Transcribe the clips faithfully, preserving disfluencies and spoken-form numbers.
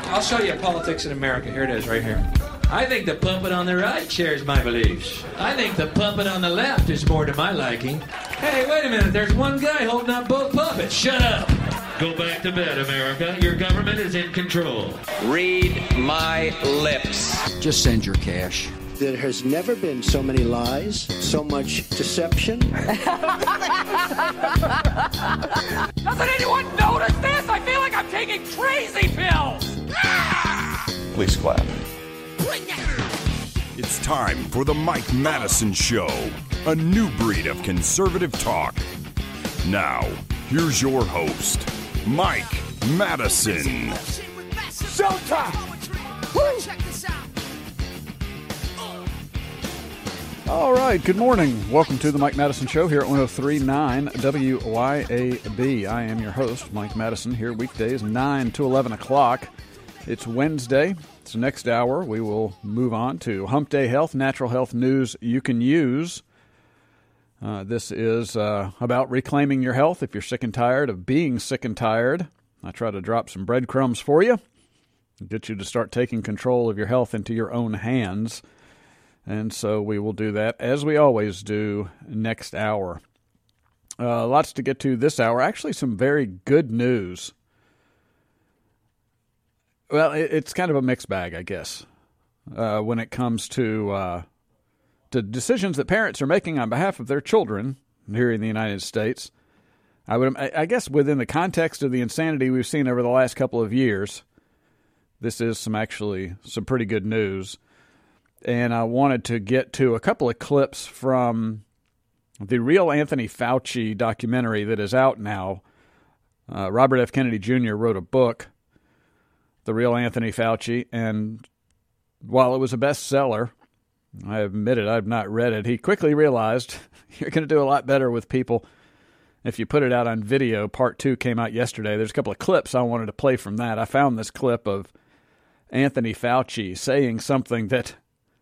I'll show you politics in America. Here it is, right here. I think the puppet on the right shares my beliefs. I think the puppet on the left is more to my liking. Hey, wait a minute. There's one guy holding up both puppets. Shut up. Go back to bed, America. Your government is in control. Read my lips. Just send your cash. There has never been so many lies, so much deception. Doesn't anyone notice this? I feel like I'm taking crazy pills. Please clap. It's time for the Mike Madison Show, a new breed of conservative talk. Now, here's your host, Mike Madison. Showtime! Woo! All right, good morning. Welcome to the Mike Madison Show here at one oh three point nine W Y A B. I am your host, Mike Madison, here weekdays nine to eleven o'clock. It's Wednesday. It's the next hour. We will move on to Hump Day Health, natural health news you can use. Uh, this is uh, about reclaiming your health if you're sick and tired of being sick and tired. I try to drop some breadcrumbs for you, get you to start taking control of your health into your own hands. And so we will do that, as we always do, next hour. Uh, lots to get to this hour. Actually, some very good news. Well, it, it's kind of a mixed bag, I guess, uh, when it comes to uh, to decisions that parents are making on behalf of their children here in the United States. I would, I guess, within the context of the insanity we've seen over the last couple of years, this is some actually some pretty good news. And I wanted to get to a couple of clips from the Real Anthony Fauci documentary that is out now. Uh, Robert F. Kennedy Junior wrote a book, The Real Anthony Fauci, and while it was a bestseller, I admit it, I've not read it. He quickly realized you're going to do a lot better with people if you put it out on video. Part two came out yesterday. There's a couple of clips I wanted to play from that. I found this clip of Anthony Fauci saying something that,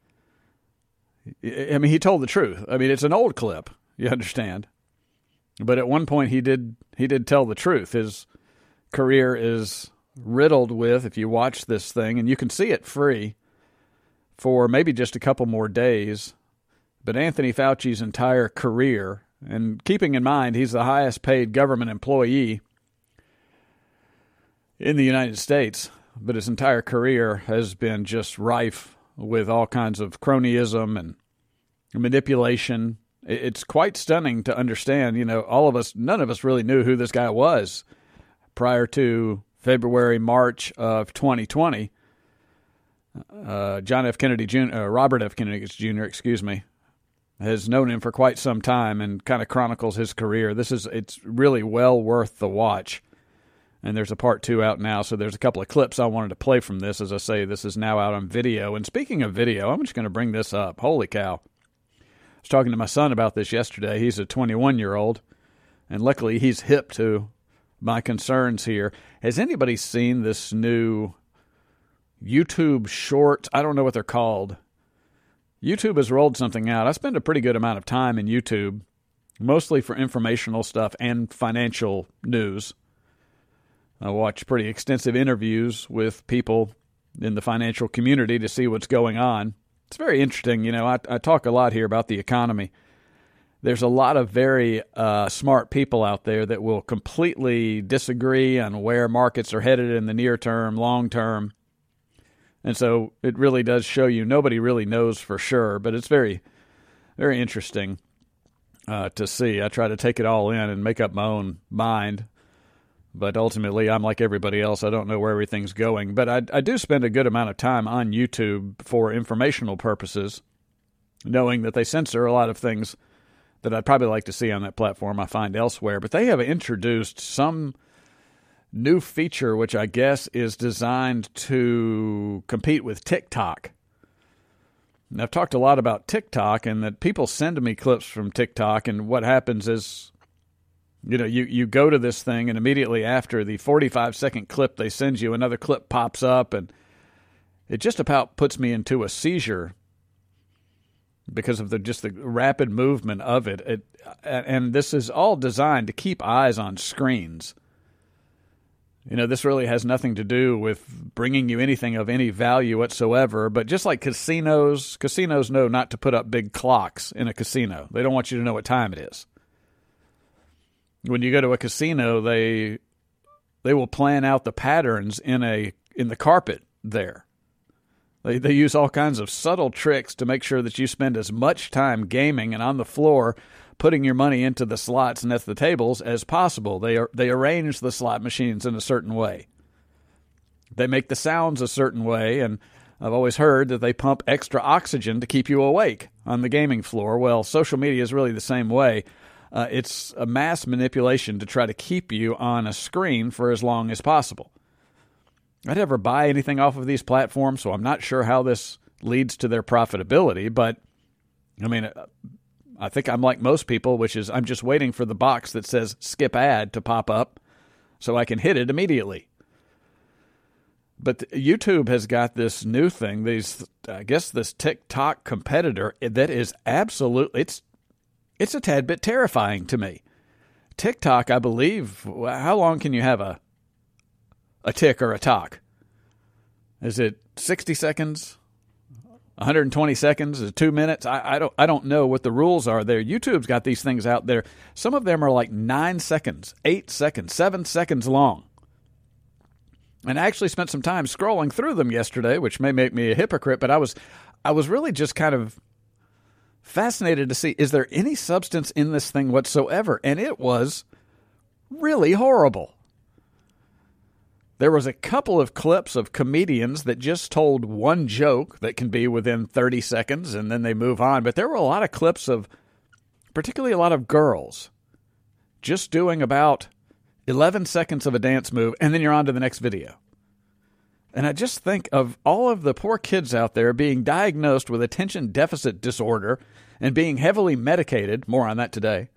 I mean, he told the truth. I mean, it's an old clip, you understand. But at one point he did he did tell the truth. His career is riddled with, if you watch this thing, and you can see it free for maybe just a couple more days, but Anthony Fauci's entire career, and keeping in mind he's the highest paid government employee in the United States, but his entire career has been just rife with all kinds of cronyism and manipulation. It's quite stunning to understand. You know, all of us, none of us really knew who this guy was prior to February, March of twenty twenty. Uh, John F. Kennedy Junior, uh, Robert F. Kennedy Junior, excuse me, has known him for quite some time and kind of chronicles his career. This is, it's really well worth the watch. And there's a part two out now, so there's a couple of clips I wanted to play from this. As I say, this is now out on video. And speaking of video, I'm just going to bring this up. Holy cow. I was talking to my son about this yesterday. He's a twenty-one-year-old, and luckily he's hip to my concerns here. Has anybody seen this new YouTube Shorts? I don't know what they're called. YouTube has rolled something out. I spend a pretty good amount of time in YouTube, mostly for informational stuff and financial news. I watch pretty extensive interviews with people in the financial community to see what's going on. It's very interesting. You know, I, I talk a lot here about the economy. There's a lot of very uh, smart people out there that will completely disagree on where markets are headed in the near term, long term. And so it really does show you nobody really knows for sure, but it's very, very interesting uh, to see. I try to take it all in and make up my own mind. But ultimately, I'm like everybody else. I don't know where everything's going. But I, I do spend a good amount of time on YouTube for informational purposes, knowing that they censor a lot of things that I'd probably like to see on that platform I find elsewhere. But they have introduced some new feature, which I guess is designed to compete with TikTok. And I've talked a lot about TikTok and that people send me clips from TikTok, and what happens is, you know, you, you go to this thing, and immediately after the forty-five second clip they send you, another clip pops up, and it just about puts me into a seizure because of the just the rapid movement of it. It and this is all designed to keep eyes on screens. You know, this really has nothing to do with bringing you anything of any value whatsoever, but just like casinos, casinos know not to put up big clocks in a casino. They don't want you to know what time it is. When you go to a casino, they they will plan out the patterns in a in the carpet there. They they use all kinds of subtle tricks to make sure that you spend as much time gaming and on the floor putting your money into the slots and at the tables as possible. They are, they arrange the slot machines in a certain way. They make the sounds a certain way, and I've always heard that they pump extra oxygen to keep you awake on the gaming floor. Well, social media is really the same way. Uh, it's a mass manipulation to try to keep you on a screen for as long as possible. I'd never buy anything off of these platforms, so I'm not sure how this leads to their profitability, but, I mean, I think I'm like most people, which is I'm just waiting for the box that says skip ad to pop up so I can hit it immediately. But YouTube has got this new thing, these I guess this TikTok competitor that is absolutely, it's it's a tad bit terrifying to me. TikTok, I believe, how long can you have a a tick or a talk? Is it sixty seconds? one hundred twenty seconds, two minutes. I, I don't. I don't know what the rules are there. YouTube's got these things out there. Some of them are like nine seconds, eight seconds, seven seconds long. And I actually spent some time scrolling through them yesterday, which may make me a hypocrite. But I was, I was really just kind of fascinated to see, is there any substance in this thing whatsoever? And it was really horrible. There was a couple of clips of comedians that just told one joke that can be within thirty seconds, and then they move on. But there were a lot of clips of, particularly a lot of girls, just doing about eleven seconds of a dance move, and then you're on to the next video. And I just think of all of the poor kids out there being diagnosed with attention deficit disorder and being heavily medicated, more on that today,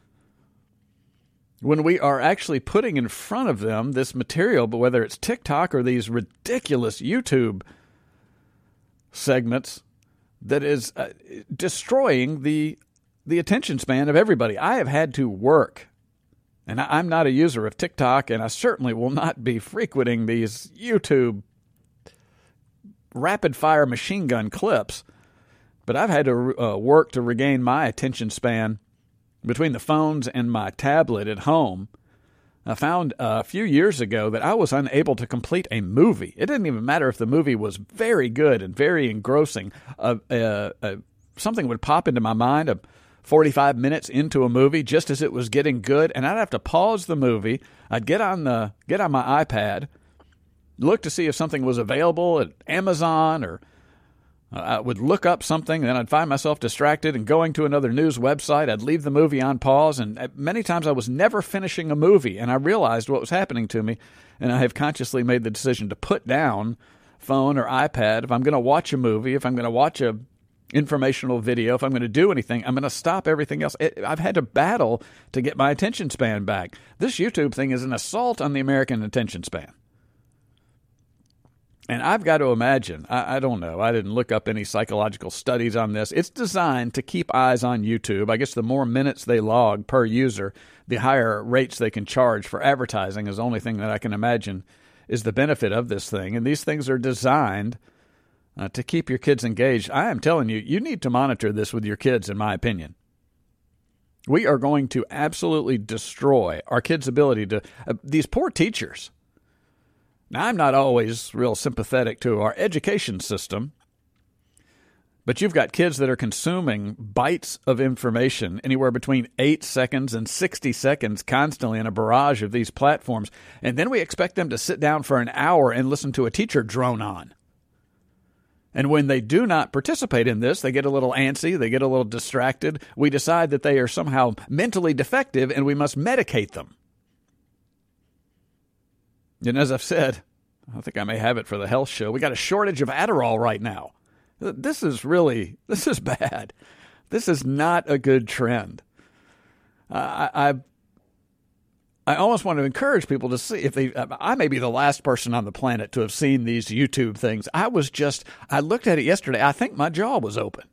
when we are actually putting in front of them this material, but whether it's TikTok or these ridiculous YouTube segments that is uh, destroying the the attention span of everybody. I have had to work, and I, I'm not a user of TikTok, and I certainly will not be frequenting these YouTube rapid-fire machine gun clips, but I've had to uh, work to regain my attention span between the phones and my tablet at home. I found uh, a few years ago that I was unable to complete a movie. It didn't even matter if the movie was very good and very engrossing. Uh, uh, uh, something would pop into my mind uh, forty-five minutes into a movie just as it was getting good, and I'd have to pause the movie. I'd get on the get on my iPad, look to see if something was available at Amazon, or I would look up something, then I'd find myself distracted and going to another news website. I'd leave the movie on pause, and many times I was never finishing a movie, and I realized what was happening to me, and I have consciously made the decision to put down phone or iPad. If I'm going to watch a movie, if I'm going to watch a informational video, if I'm going to do anything, I'm going to stop everything else. It, I've had to battle to get my attention span back. This YouTube thing is an assault on the American attention span. And I've got to imagine, I, I don't know, I didn't look up any psychological studies on this. It's designed to keep eyes on YouTube. I guess the more minutes they log per user, the higher rates they can charge for advertising is the only thing that I can imagine is the benefit of this thing. And these things are designed uh, to keep your kids engaged. I am telling you, you need to monitor this with your kids, in my opinion. We are going to absolutely destroy our kids' ability to, uh, these poor teachers. Now, I'm not always real sympathetic to our education system, but you've got kids that are consuming bytes of information anywhere between eight seconds and sixty seconds constantly in a barrage of these platforms, and then we expect them to sit down for an hour and listen to a teacher drone on. And when they do not participate in this, they get a little antsy, they get a little distracted. We decide that they are somehow mentally defective and we must medicate them. And as I've said, I think I may have it for the health show, we got a shortage of Adderall right now. This is really, this is bad. This is not a good trend. Uh, I, I I almost want to encourage people to see if they, I may be the last person on the planet to have seen these YouTube things. I was just, I looked at it yesterday. I think my jaw was open.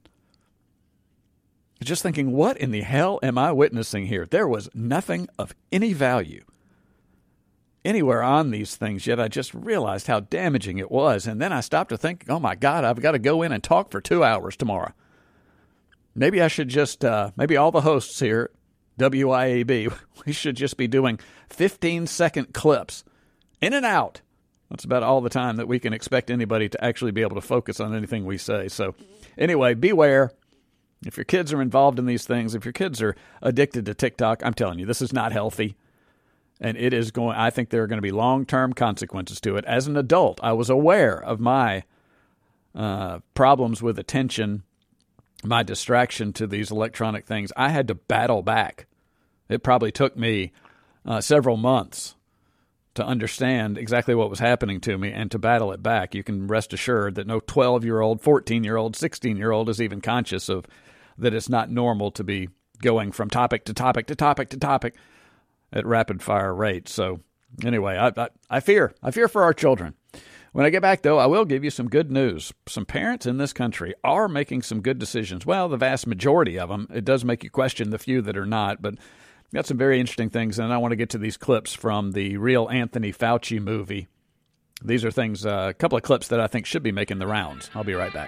Just thinking, what in the hell am I witnessing here? There was nothing of any value anywhere on these things yet. I just realized how damaging it was. And then I stopped to think, oh, my God, I've got to go in and talk for two hours tomorrow. Maybe I should just, uh, maybe all the hosts here at W I A B, we should just be doing fifteen-second clips in and out. That's about all the time that we can expect anybody to actually be able to focus on anything we say. So anyway, beware. If your kids are involved in these things, if your kids are addicted to TikTok, I'm telling you, this is not healthy. And it is going, I think there are going to be long-term consequences to it. As an adult, I was aware of my uh, problems with attention, my distraction to these electronic things. I had to battle back. It probably took me uh, several months to understand exactly what was happening to me and to battle it back. You can rest assured that no twelve-year-old, fourteen-year-old, sixteen-year-old is even conscious of that it's not normal to be going from topic to topic to topic to topic at rapid-fire rates. So anyway, I, I, I fear. I fear for our children. When I get back, though, I will give you some good news. Some parents in this country are making some good decisions. Well, the vast majority of them. It does make you question the few that are not, but got some very interesting things, and I want to get to these clips from the real Anthony Fauci movie. These are things, uh, a couple of clips that I think should be making the rounds. I'll be right back.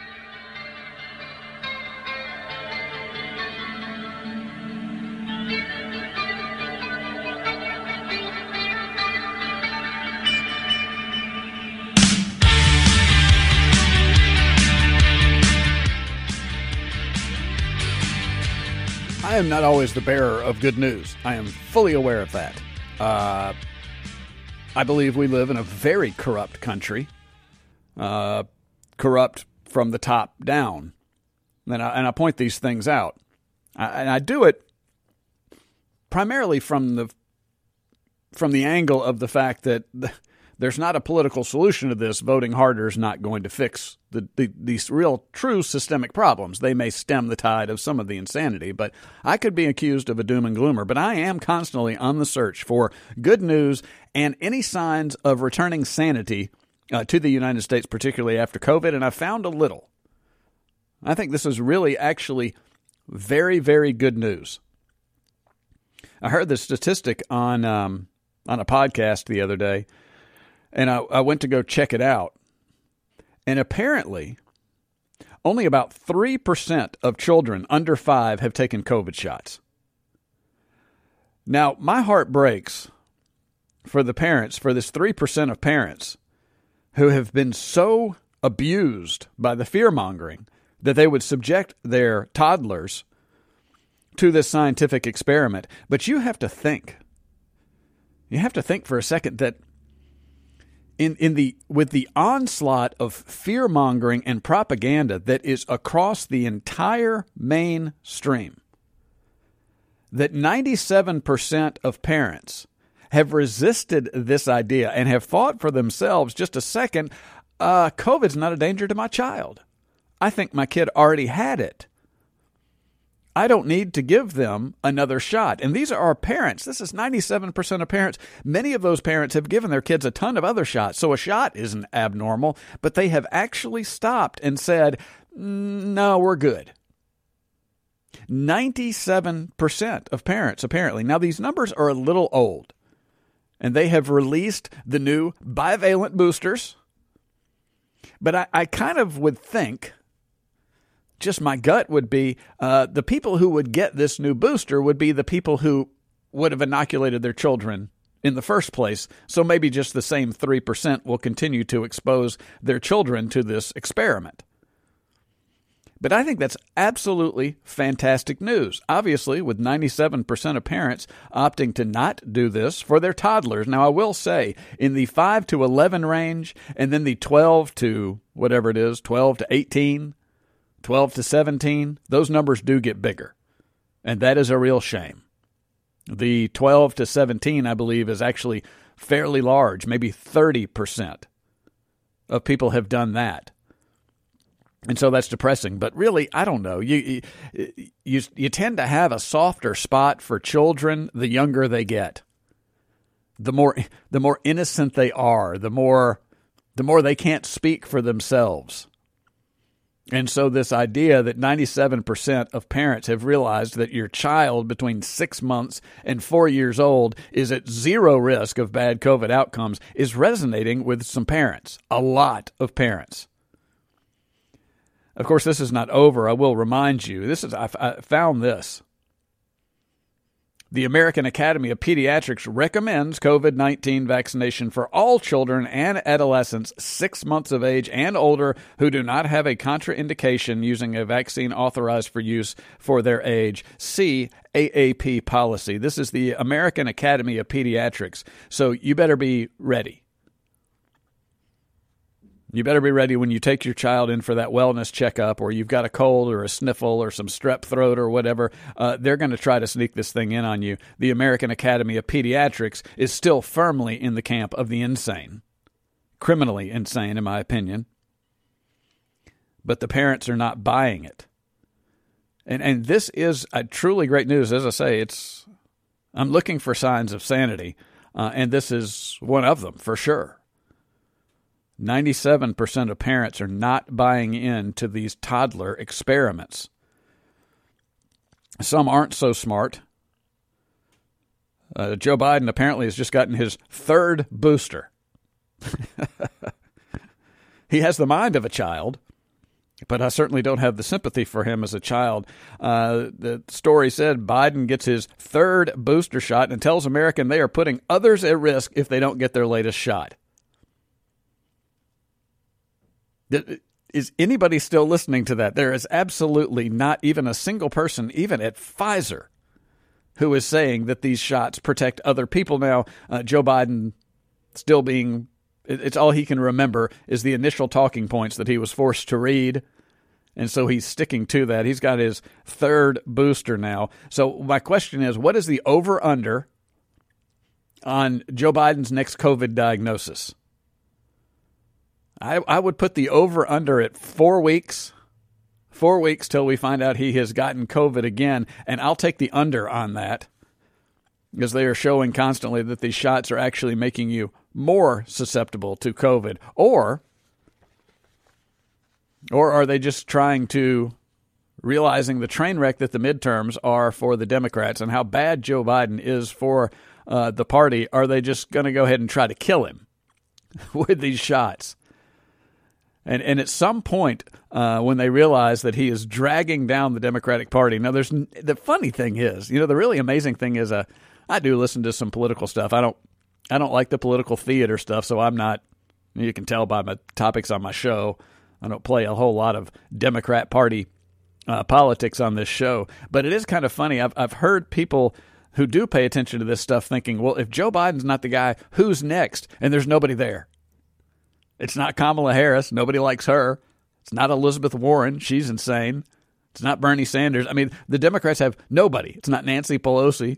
I am not always the bearer of good news. I am fully aware of that. Uh, I believe we live in a very corrupt country, uh, corrupt from the top down. And I, and I point these things out. I, and I do it primarily from the from the angle of the fact that the, there's not a political solution to this. Voting harder is not going to fix the, the these real, true systemic problems. They may stem the tide of some of the insanity, but I could be accused of a doom and gloomer. But I am constantly on the search for good news and any signs of returning sanity uh, to the United States, particularly after COVID, and I found a little. I think this is really actually very, very good news. I heard the statistic on um, on a podcast the other day, and I, I went to go check it out. And apparently, only about three percent of children under five have taken COVID shots. Now, my heart breaks for the parents, for this three percent of parents who have been so abused by the fear-mongering that they would subject their toddlers to this scientific experiment. But you have to think. You have to think for a second that In in the with the onslaught of fear-mongering and propaganda that is across the entire mainstream, that ninety-seven percent of parents have resisted this idea and have thought for themselves, just a second, uh, COVID's not a danger to my child. I think my kid already had it. I don't need to give them another shot. And these are our parents. This is ninety-seven percent of parents. Many of those parents have given their kids a ton of other shots. So a shot isn't abnormal, but they have actually stopped and said, no, we're good. ninety-seven percent of parents, apparently. Now, these numbers are a little old, and they have released the new bivalent boosters. But I, I kind of would think, just my gut would be, uh, the people who would get this new booster would be the people who would have inoculated their children in the first place. So maybe just the same three percent will continue to expose their children to this experiment. But I think that's absolutely fantastic news. Obviously, with ninety-seven percent of parents opting to not do this for their toddlers. Now, I will say, in the five to eleven range, and then the twelve to whatever it is, twelve to eighteen, twelve to seventeen, those numbers do get bigger. And that is a real shame. The twelve to seventeen, I believe, is actually fairly large. Maybe thirty percent of people have done that. And so that's depressing. But really, I don't know. You, you, you tend to have a softer spot for children the younger they get. The more, the more innocent they are, the more, the more they can't speak for themselves. And so this idea that ninety-seven percent of parents have realized that your child between six months and four years old is at zero risk of bad COVID outcomes is resonating with some parents, a lot of parents. Of course, this is not over. I will remind you, this is I, I found this. The American Academy of Pediatrics recommends COVID nineteen vaccination for all children and adolescents six months of age and older who do not have a contraindication using a vaccine authorized for use for their age. See A A P policy. This is the American Academy of Pediatrics, so you better be ready. You better be ready when you take your child in for that wellness checkup, or you've got a cold or a sniffle or some strep throat or whatever. Uh, they're going to try to sneak this thing in on you. The American Academy of Pediatrics is still firmly in the camp of the insane. Criminally insane, in my opinion. But the parents are not buying it. And and this is a truly great news. As I say, it's I'm looking for signs of sanity, uh, and this is one of them for sure. ninety-seven percent of parents are not buying into these toddler experiments. Some aren't so smart. Uh, Joe Biden apparently has just gotten his third booster. He has the mind of a child, but I certainly don't have the sympathy for him as a child. Uh, the story said Biden gets his third booster shot and tells Americans they are putting others at risk if they don't get their latest shot. Is anybody still listening to that? There is absolutely not even a single person, even at Pfizer, who is saying that these shots protect other people. Now, uh, Joe Biden still being, it's all he can remember is the initial talking points that he was forced to read. And so he's sticking to that. He's got his third booster now. So my question is, what is the over-under on Joe Biden's next COVID diagnosis? I, I would put the over-under at four weeks, four weeks till we find out he has gotten COVID again, and I'll take the under on that because they are showing constantly that these shots are actually making you more susceptible to COVID. Or, or are they just trying to, realizing the train wreck that the midterms are for the Democrats and how bad Joe Biden is for uh, the party, are they just going to go ahead and try to kill him with these shots? And and at some point, uh, when they realize that he is dragging down the Democratic Party, now there's the funny thing is, you know, the really amazing thing is, uh, I do listen to some political stuff. I don't, I don't like the political theater stuff, so I'm not. You can tell by my topics on my show, I don't play a whole lot of Democrat Party uh, politics on this show. But it is kind of funny. I've I've heard people who do pay attention to this stuff thinking, well, if Joe Biden's not the guy, who's next? And there's nobody there. It's not Kamala Harris. Nobody likes her. It's not Elizabeth Warren. She's insane. It's not Bernie Sanders. I mean, the Democrats have nobody. It's not Nancy Pelosi.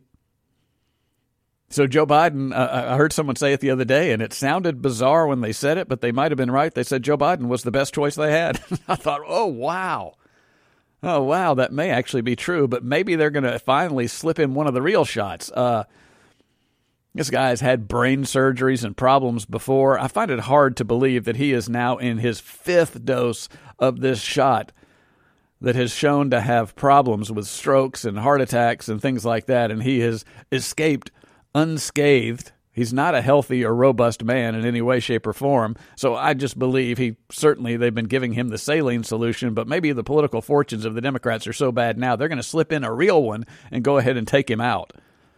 So Joe Biden, uh, I heard someone say it the other day, and it sounded bizarre when they said it, but they might have been right. They said Joe Biden was the best choice they had. I thought, oh, wow. Oh, wow, that may actually be true, but maybe they're going to finally slip in one of the real shots. Uh This guy has had brain surgeries and problems before. I find it hard to believe that he is now in his fifth dose of this shot that has shown to have problems with strokes and heart attacks and things like that, and he has escaped unscathed. He's not a healthy or robust man in any way, shape, or form. So I just believe he certainly they've been giving him the saline solution, but maybe the political fortunes of the Democrats are so bad now they're going to slip in a real one and go ahead and take him out.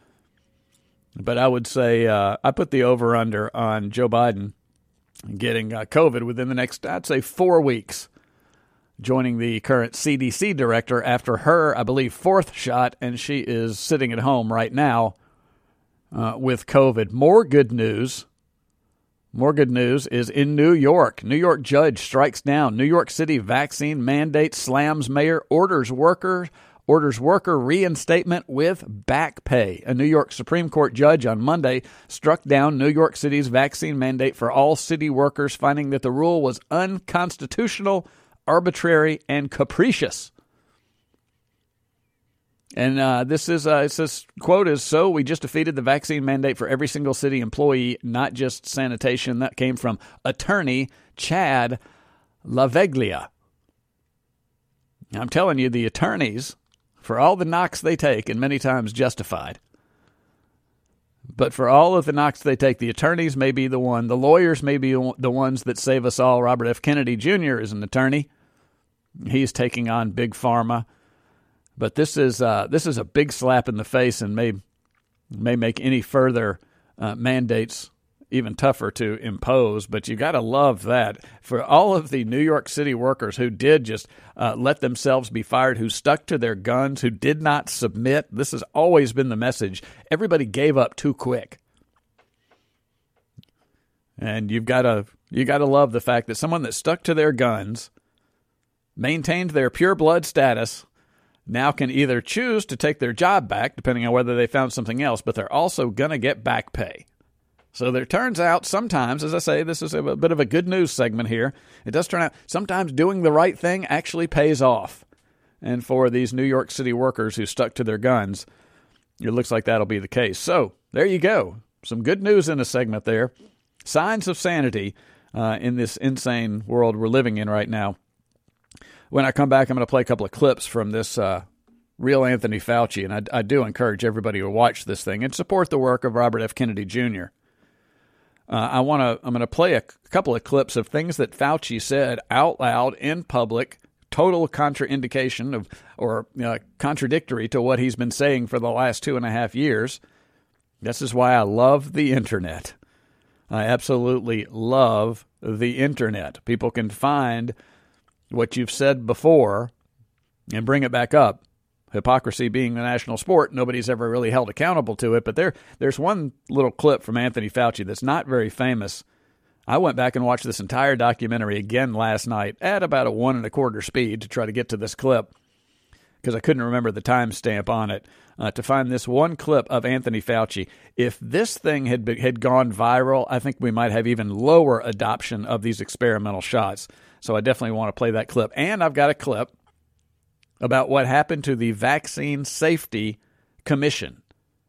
But I would say uh, I put the over-under on Joe Biden getting uh, COVID within the next, I'd say, four weeks, joining the current C D C director after her, I believe, fourth shot, and she is sitting at home right now uh, with COVID. More good news. More good news is in New York. New York judge strikes down New York City vaccine mandate, slams mayor, orders workers orders worker reinstatement with back pay. A New York Supreme Court judge on Monday struck down New York City's vaccine mandate for all city workers, finding that the rule was unconstitutional, arbitrary, and capricious. And uh, this is, uh, it says, quote is, so we just defeated the vaccine mandate for every single city employee, not just sanitation. That came from attorney Chad LaVeglia. I'm telling you, the attorneys, for all the knocks they take, and many times justified, but for all of the knocks they take, the attorneys may be the one, the lawyers may be the ones that save us all. Robert F. Kennedy Junior is an attorney. He's taking on Big Pharma. But this is uh, this is a big slap in the face and may, may make any further uh, mandates even tougher to impose, but you got to love that. For all of the New York City workers who did just uh, let themselves be fired, who stuck to their guns, who did not submit, this has always been the message. Everybody gave up too quick. And you've got to you got to love the fact that someone that stuck to their guns, maintained their pure blood status, now can either choose to take their job back, depending on whether they found something else, but they're also going to get back pay. So there turns out sometimes, as I say, this is a bit of a good news segment here. It does turn out sometimes doing the right thing actually pays off. And for these New York City workers who stuck to their guns, it looks like that'll be the case. So there you go. Some good news in a segment there. Signs of sanity uh, in this insane world we're living in right now. When I come back, I'm going to play a couple of clips from this uh, real Anthony Fauci. And I, I do encourage everybody to watch this thing and support the work of Robert F. Kennedy Junior Uh, I want to. I'm going to play a couple of clips of things that Fauci said out loud in public, total contraindication of or uh, contradictory to what he's been saying for the last two and a half years. This is why I love the internet. I absolutely love the internet. People can find what you've said before and bring it back up. Hypocrisy being the national sport, nobody's ever really held accountable to it. But there, there's one little clip from Anthony Fauci that's not very famous. I went back and watched this entire documentary again last night at about a one and a quarter speed to try to get to this clip because I couldn't remember the timestamp on it uh, to find this one clip of Anthony Fauci. If this thing had been, had gone viral, I think we might have even lower adoption of these experimental shots. So I definitely want to play that clip. And I've got a clip about what happened to the Vaccine Safety Commission.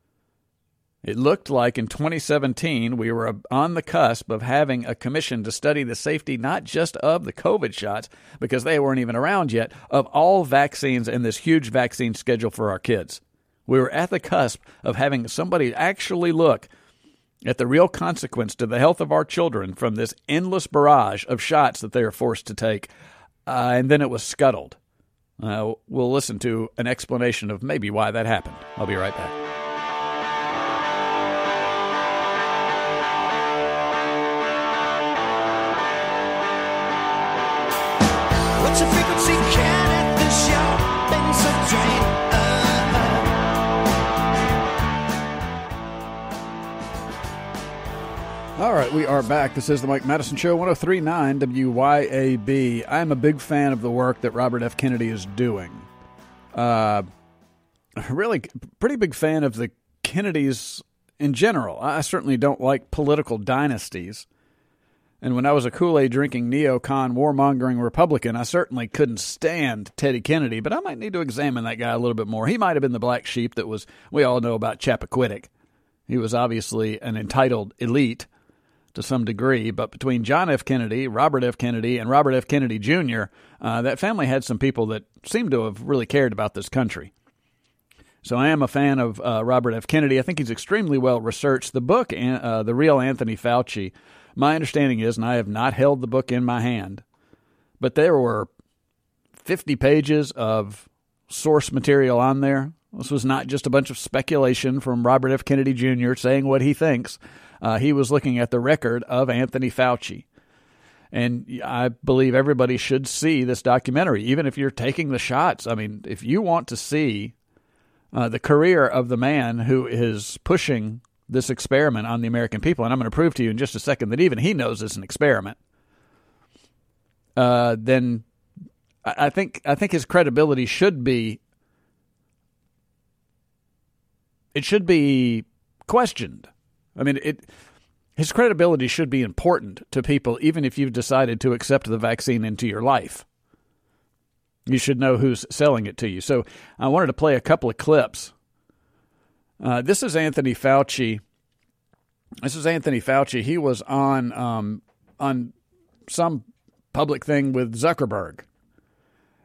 It looked like in twenty seventeen we were on the cusp of having a commission to study the safety not just of the COVID shots, because they weren't even around yet, of all vaccines and this huge vaccine schedule for our kids. We were at the cusp of having somebody actually look at the real consequence to the health of our children from this endless barrage of shots that they are forced to take, uh, and then it was scuttled. Uh, we'll listen to an explanation of maybe why that happened. I'll be right back. What's your frequency? Can at the shop and subtract. All right, we are back. This is the Mike Madison Show, one oh three point nine W Y A B. I'm a big fan of the work that Robert F. Kennedy is doing. Uh, really, pretty big fan of the Kennedys in general. I certainly don't like political dynasties. And when I was a Kool-Aid drinking neocon warmongering Republican, I certainly couldn't stand Teddy Kennedy, but I might need to examine that guy a little bit more. He might have been the black sheep that was, we all know about Chappaquiddick. He was obviously an entitled elite to some degree, but between John F. Kennedy, Robert F. Kennedy, and Robert F. Kennedy Junior, uh, that family had some people that seemed to have really cared about this country. So I am a fan of uh, Robert F. Kennedy. I think he's extremely well researched. The book, uh, The Real Anthony Fauci, my understanding is, and I have not held the book in my hand, but there were fifty pages of source material on there. This was not just a bunch of speculation from Robert F. Kennedy Junior saying what he thinks. Uh, he was looking at the record of Anthony Fauci. And I believe everybody should see this documentary, even if you're taking the shots. I mean, if you want to see uh, the career of the man who is pushing this experiment on the American people, and I'm going to prove to you in just a second that even he knows it's an experiment, uh, then I think I think his credibility should be it should be questioned. I mean, it his credibility should be important to people, even if you've decided to accept the vaccine into your life. You should know who's selling it to you. So I wanted to play a couple of clips. Uh, this is Anthony Fauci. This is Anthony Fauci. He was on um, on some public thing with Zuckerberg.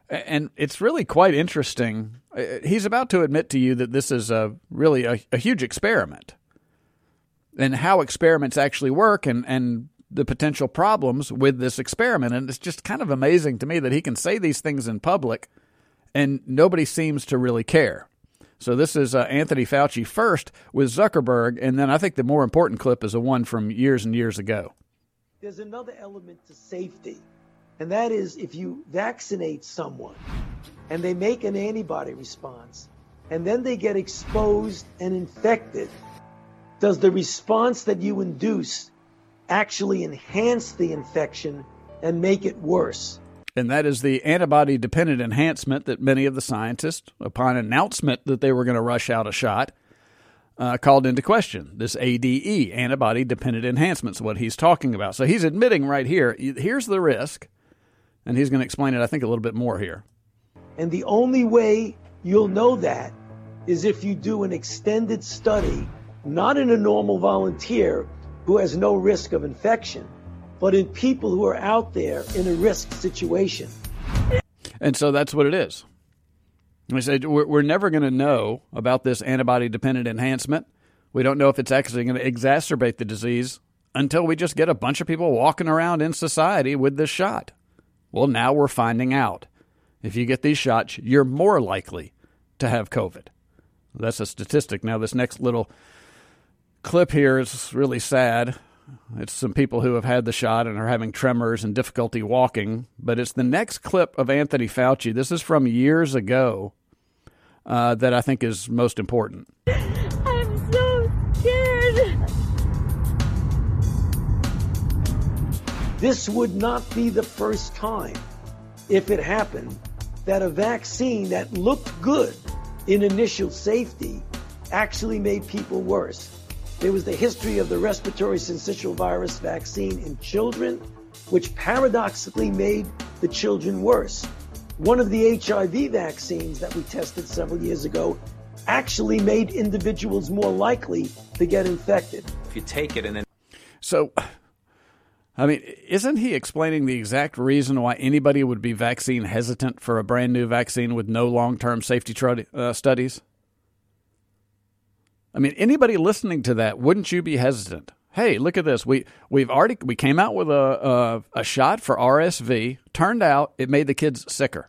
And it's really quite interesting. He's about to admit to you that this is a really a, a huge experiment, and how experiments actually work, and, and the potential problems with this experiment. And it's just kind of amazing to me that he can say these things in public and nobody seems to really care. So this is uh, Anthony Fauci first with Zuckerberg, and then I think the more important clip is a one from years and years ago. There's another element to safety. And that is, if you vaccinate someone and they make an antibody response and then they get exposed and infected, does the response that you induce actually enhance the infection and make it worse? And that is the antibody-dependent enhancement that many of the scientists, upon announcement that they were going to rush out a shot, uh, called into question. This A D E, antibody-dependent enhancement, is what he's talking about. So he's admitting right here, here's the risk. And he's going to explain it, I think, a little bit more here. And the only way you'll know that is if you do an extended study, not in a normal volunteer who has no risk of infection, but in people who are out there in a risk situation. And so that's what it is. We said we're, we're never going to know about this antibody-dependent enhancement. We don't know if it's actually going to exacerbate the disease until we just get a bunch of people walking around in society with this shot. Well, now we're finding out. If you get these shots, you're more likely to have COVID. That's a statistic. Now, this next little clip here is really sad. It's some people who have had the shot and are having tremors and difficulty walking. But it's the next clip of Anthony Fauci. This is from years ago uh, that I think is most important. I'm so scared. This would not be the first time, if it happened, that a vaccine that looked good in initial safety actually made people worse. There was the history of the respiratory syncytial virus vaccine in children, which paradoxically made the children worse. One of the H I V vaccines that we tested several years ago actually made individuals more likely to get infected. If you take it and then... So... I mean, isn't he explaining the exact reason why anybody would be vaccine hesitant for a brand new vaccine with no long-term safety tr- uh, studies? I mean, anybody listening to that, wouldn't you be hesitant? Hey, look at this. We we've already we came out with a a, a shot for R S V. Turned out it made the kids sicker.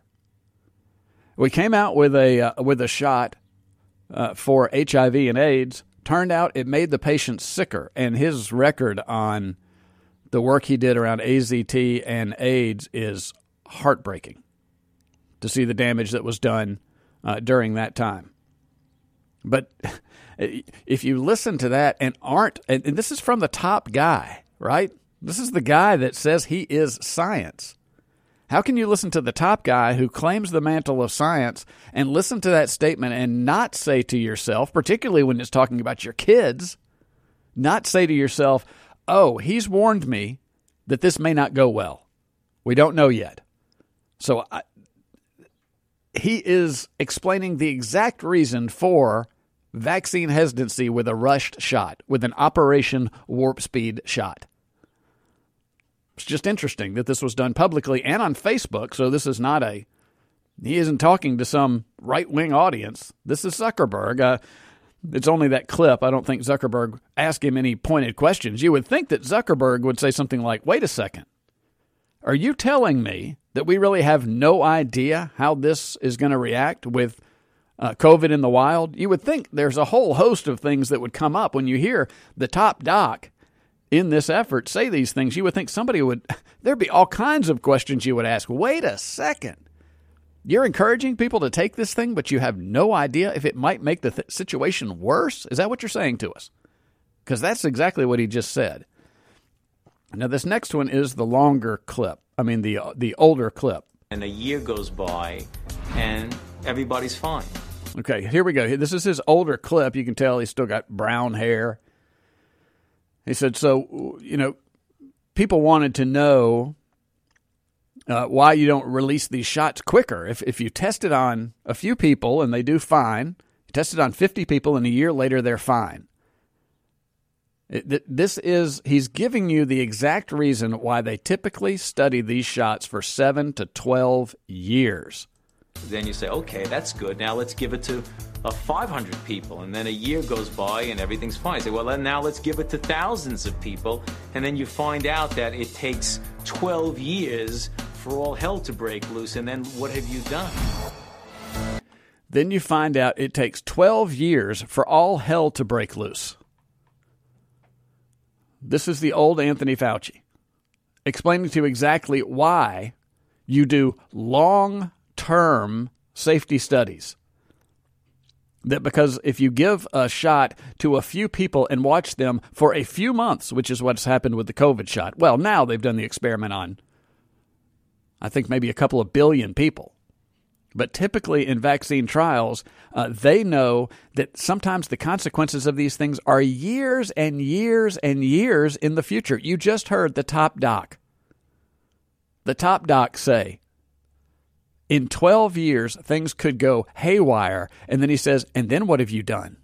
We came out with a uh, with a shot uh, for H I V and AIDS. Turned out it made the patients sicker, and his record on the work he did around A Z T and AIDS is heartbreaking to see the damage that was done uh, during that time. But if you listen to that and aren't, and this is from the top guy, right? This is the guy that says he is science. How can you listen to the top guy who claims the mantle of science and listen to that statement and not say to yourself, particularly when it's talking about your kids, not say to yourself, oh, he's warned me that this may not go well. We don't know yet. So I, he is explaining the exact reason for vaccine hesitancy with a rushed shot, with an Operation Warp Speed shot. It's just interesting that this was done publicly and on Facebook, so this is not a, he isn't talking to some right-wing audience. This is Zuckerberg. Uh, It's only that clip. I don't think Zuckerberg asked him any pointed questions. You would think that Zuckerberg would say something like, wait a second. Are you telling me that we really have no idea how this is going to react with uh, COVID in the wild? You would think there's a whole host of things that would come up when you hear the top doc in this effort say these things. You would think somebody would, there'd be all kinds of questions you would ask. Wait a second. You're encouraging people to take this thing, but you have no idea if it might make the th- situation worse? Is that what you're saying to us? Because that's exactly what he just said. Now, this next one is the longer clip. I mean, the uh, the older clip. And a year goes by, and everybody's fine. Okay, here we go. This is his older clip. You can tell he's still got brown hair. He said, so, you know, people wanted to know Uh, why you don't release these shots quicker. If if you test it on a few people and they do fine, you test it on fifty people and a year later they're fine. It, this is, he's giving you the exact reason why they typically study these shots for seven to twelve years. Then you say, okay, that's good. Now let's give it to uh, five hundred people. And then a year goes by and everything's fine. You say, well, then now let's give it to thousands of people. And then you find out that it takes twelve years for all hell to break loose. And then what have you done? Then you find out it takes twelve years for all hell to break loose. This is the old Anthony Fauci explaining to you exactly why you do long-term safety studies. That because if you give a shot to a few people and watch them for a few months, which is what's happened with the COVID shot. Well, now they've done the experiment on, I think, maybe a couple of billion people. But typically in vaccine trials, uh, they know that sometimes the consequences of these things are years and years and years in the future. You just heard the top doc. The top doc say, in twelve years, things could go haywire. And then he says, and then what have you done?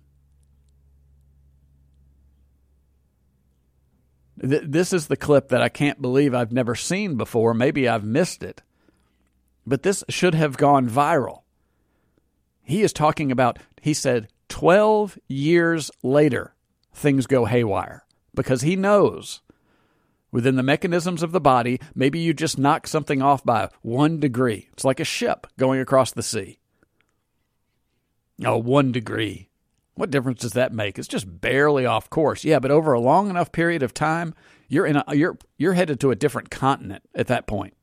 Th- this is the clip that I can't believe I've never seen before. Maybe I've missed it. But this should have gone viral. He is talking about, he said, twelve years later, things go haywire. Because he knows within the mechanisms of the body, maybe you just knock something off by one degree. It's like a ship going across the sea. Oh, one degree. What difference does that make? It's just barely off course. Yeah, but over a long enough period of time, you're in a, you're you're headed to a different continent at that point.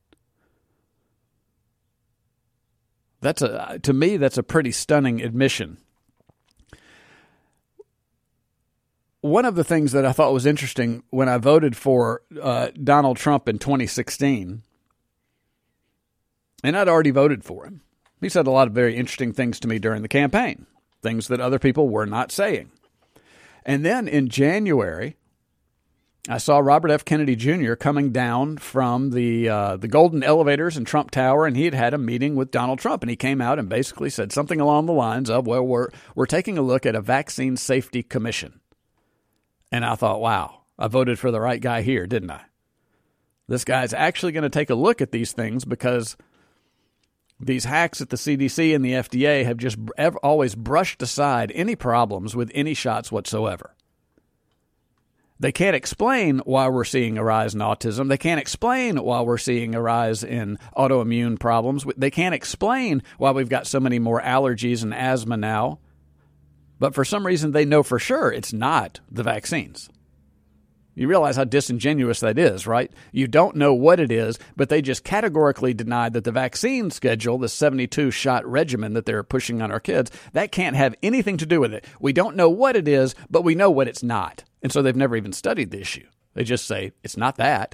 That's a to me, that's a pretty stunning admission. One of the things that I thought was interesting when I voted for uh, Donald Trump in twenty sixteen, and I'd already voted for him, he said a lot of very interesting things to me during the campaign, things that other people were not saying. And then in January, I saw Robert F. Kennedy Junior coming down from the uh, the golden elevators in Trump Tower, and he had had a meeting with Donald Trump, and he came out and basically said something along the lines of, well, we're we're taking a look at a vaccine safety commission. And I thought, wow, I voted for the right guy here, didn't I? This guy's actually going to take a look at these things because these hacks at the C D C and the F D A have just ever, always brushed aside any problems with any shots whatsoever. They can't explain why we're seeing a rise in autism. They can't explain why we're seeing a rise in autoimmune problems. They can't explain why we've got so many more allergies and asthma now. But for some reason, they know for sure it's not the vaccines. You realize how disingenuous that is, right? You don't know what it is, but they just categorically denied that the vaccine schedule, the seventy-two shot regimen that they're pushing on our kids, that can't have anything to do with it. We don't know what it is, but we know what it's not. And so they've never even studied the issue. They just say, it's not that.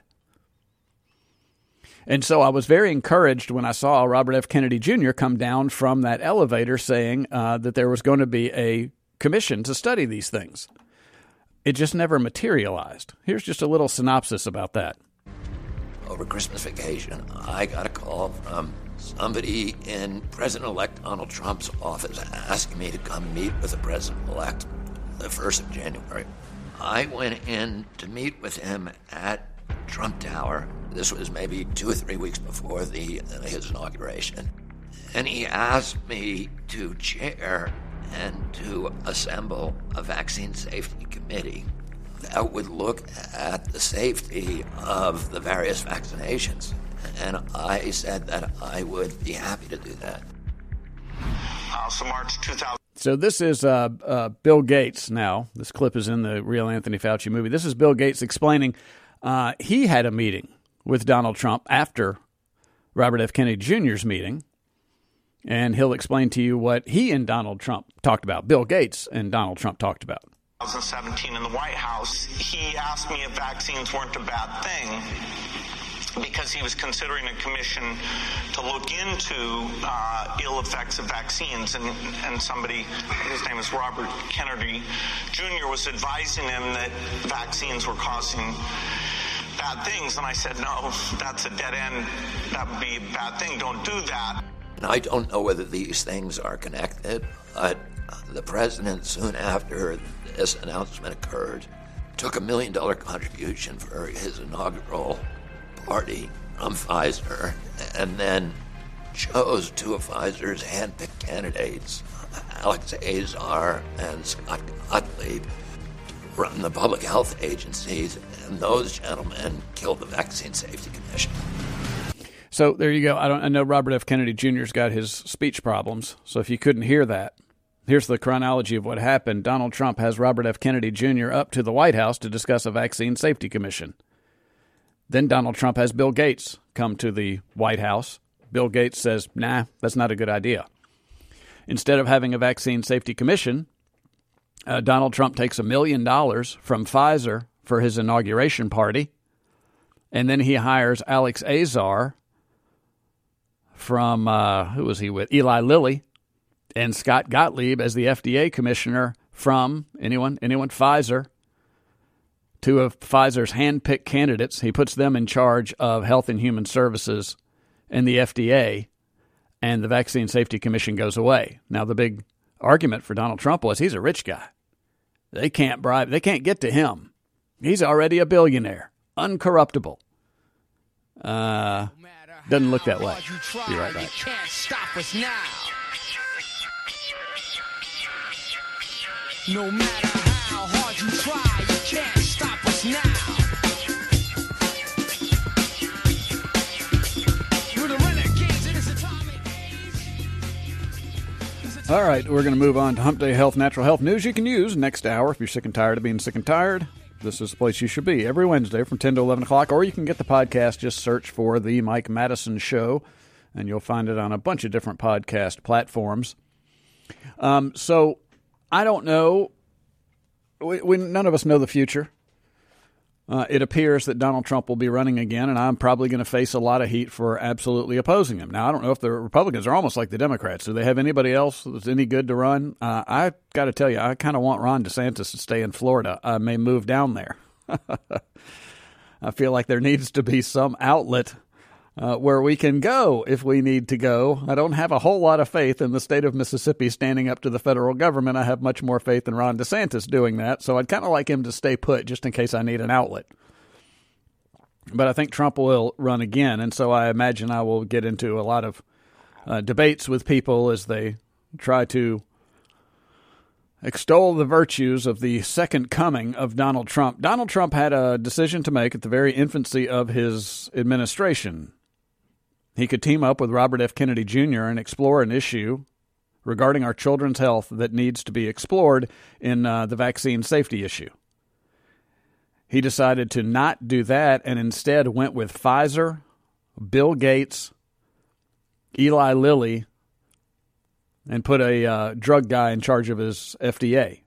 And so I was very encouraged when I saw Robert F. Kennedy Junior come down from that elevator saying uh, that there was going to be a commission to study these things. It just never materialized. Here's just a little synopsis about that. Over Christmas vacation, I got a call from somebody in President-elect Donald Trump's office asking me to come meet with the President-elect the first of January. I went in to meet with him at Trump Tower. This was maybe two or three weeks before the uh, his inauguration. And he asked me to chair and to assemble a vaccine safety committee that would look at the safety of the various vaccinations. And I said that I would be happy to do that. Uh, so March two thousand. So this is uh, uh, Bill Gates now. This clip is in the real Anthony Fauci movie. This is Bill Gates explaining uh, he had a meeting with Donald Trump after Robert F. Kennedy Junior's meeting. And he'll explain to you what he and Donald Trump talked about. Bill Gates and Donald Trump talked about. twenty seventeen in the White House, he asked me if vaccines weren't a bad thing because he was considering a commission to look into uh, ill effects of vaccines. And, and somebody, his name is Robert Kennedy Junior, was advising him that vaccines were causing bad things. And I said, no, that's a dead end. That would be a bad thing. Don't do that. And I don't know whether these things are connected, but the president, soon after this announcement occurred, took a million dollar contribution for his inaugural party from Pfizer, and then chose two of Pfizer's handpicked candidates, Alex Azar and Scott Gottlieb, to run the public health agencies, and those gentlemen killed the Vaccine Safety Commission. So there you go. I don't. I know Robert F. Kennedy Junior's got his speech problems, so if you couldn't hear that, here's the chronology of what happened. Donald Trump has Robert F. Kennedy Junior up to the White House to discuss a Vaccine Safety Commission. Then Donald Trump has Bill Gates come to the White House. Bill Gates says, nah, that's not a good idea. Instead of having a Vaccine Safety Commission, uh, Donald Trump takes a million dollars from Pfizer for his inauguration party, and then he hires Alex Azar from, uh, who was he with? Eli Lilly, and Scott Gottlieb as the F D A commissioner from, anyone, anyone, Pfizer, two of Pfizer's hand-picked candidates. He puts them in charge of Health and Human Services and the F D A, and the Vaccine Safety Commission goes away. Now, the big argument for Donald Trump was he's a rich guy. They can't bribe, they can't get to him. He's already a billionaire, uncorruptible. Uh, doesn't look that way. Be right back. You can't stop us now. No matter how hard you try, you can't stop us now. We're the renegades in this atomic age. All right, we're going to move on to Hump Day Health, Natural Health News you can use next hour. If you're sick and tired of being sick and tired, this is the place you should be. Every Wednesday from ten to eleven o'clock, or you can get the podcast. Just search for The Mike Madison Show, and you'll find it on a bunch of different podcast platforms. Um, so I don't know. We, we, none of us know the future. Uh, it appears that Donald Trump will be running again, and I'm probably going to face a lot of heat for absolutely opposing him. Now, I don't know if the Republicans are almost like the Democrats. Do they have anybody else that's any good to run? Uh, I got to tell you, I kind of want Ron DeSantis to stay in Florida. I may move down there. I feel like there needs to be some outlet uh, where we can go if we need to go. I don't have a whole lot of faith in the state of Mississippi standing up to the federal government. I have much more faith in Ron DeSantis doing that, so I'd kind of like him to stay put just in case I need an outlet. But I think Trump will run again, and so I imagine I will get into a lot of uh, debates with people as they try to extol the virtues of the second coming of Donald Trump. Donald Trump had a decision to make at the very infancy of his administration. He could team up with Robert F. Kennedy Junior and explore an issue regarding our children's health that needs to be explored in uh, the vaccine safety issue. He decided to not do that and instead went with Pfizer, Bill Gates, Eli Lilly, and put a uh, drug guy in charge of his F D A.